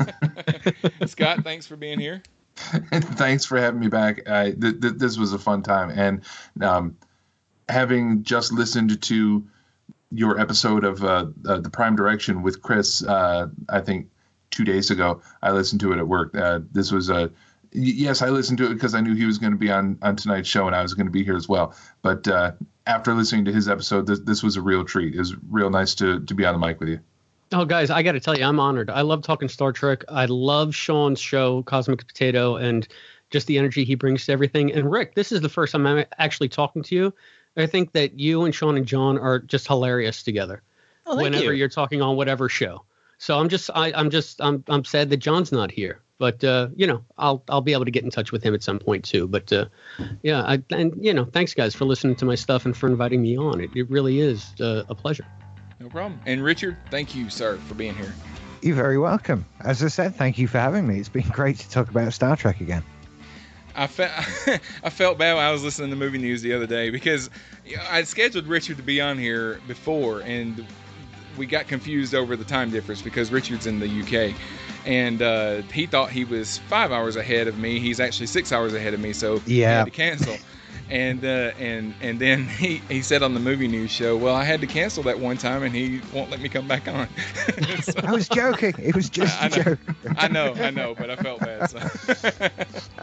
Scott, thanks for being here. Thanks for having me back. I, th- th- this was a fun time, and um, having just listened to your episode of uh, uh, the Prime Direction with Chris, uh, I think two days ago, I listened to it at work. Uh, this was a yes, I listened to it because I knew he was going to be on on tonight's show, and I was going to be here as well. But uh, after listening to his episode, this, this was a real treat. It was real nice to to be on the mic with you. Oh, guys, I got to tell you, I'm honored. I love talking Star Trek. I love Sean's show, Cosmic Potato, and just the energy he brings to everything. And Rick, this is the first time I'm actually talking to you. I think that you and Sean and John are just hilarious together. Oh, thank whenever you. you're talking on whatever show. So I'm just, I, I'm just, I'm, I'm sad that John's not here. But uh, you know, I'll, I'll be able to get in touch with him at some point too. But uh, yeah, I, and you know, thanks guys for listening to my stuff and for inviting me on. It, it really is uh, a pleasure. No problem. And Richard, thank you, sir, for being here. You're very welcome. As I said, thank you for having me. It's been great to talk about Star Trek again. I felt I felt bad when I was listening to movie news the other day because you know, I scheduled Richard to be on here before, and we got confused over the time difference because Richard's in the U K, and uh, he thought he was five hours ahead of me. He's actually six hours ahead of me, so Yeah. he had to cancel. And uh, and and then he, he said on the movie news show, well, I had to cancel that one time, and he won't let me come back on. So, I was joking. It was just I a know. joke. I know, I know, but I felt bad. So.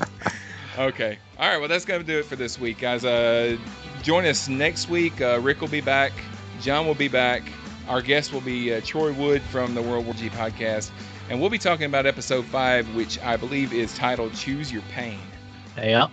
Okay. All right. Well, that's going to do it for this week, guys. Uh, join us next week. Uh, Rick will be back. John will be back. Our guest will be uh, Troy Wood from the World War G podcast. And we'll be talking about episode five, which I believe is titled Choose Your Pain. Yeah.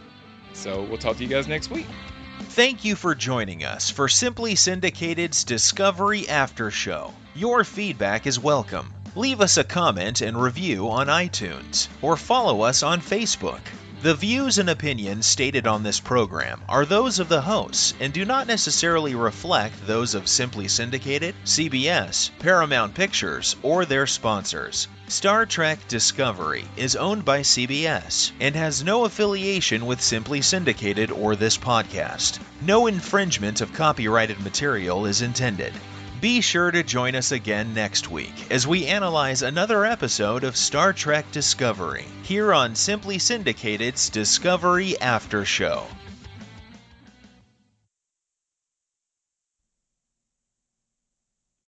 So we'll talk to you guys next week. Thank you for joining us for Simply Syndicated's Discovery After Show. Your feedback is welcome. Leave us a comment and review on iTunes, or follow us on Facebook. The views and opinions stated on this program are those of the hosts and do not necessarily reflect those of Simply Syndicated, C B S, Paramount Pictures, or their sponsors. Star Trek Discovery is owned by C B S and has no affiliation with Simply Syndicated or this podcast. No infringement of copyrighted material is intended. Be sure to join us again next week as we analyze another episode of Star Trek Discovery here on Simply Syndicated's Discovery After Show.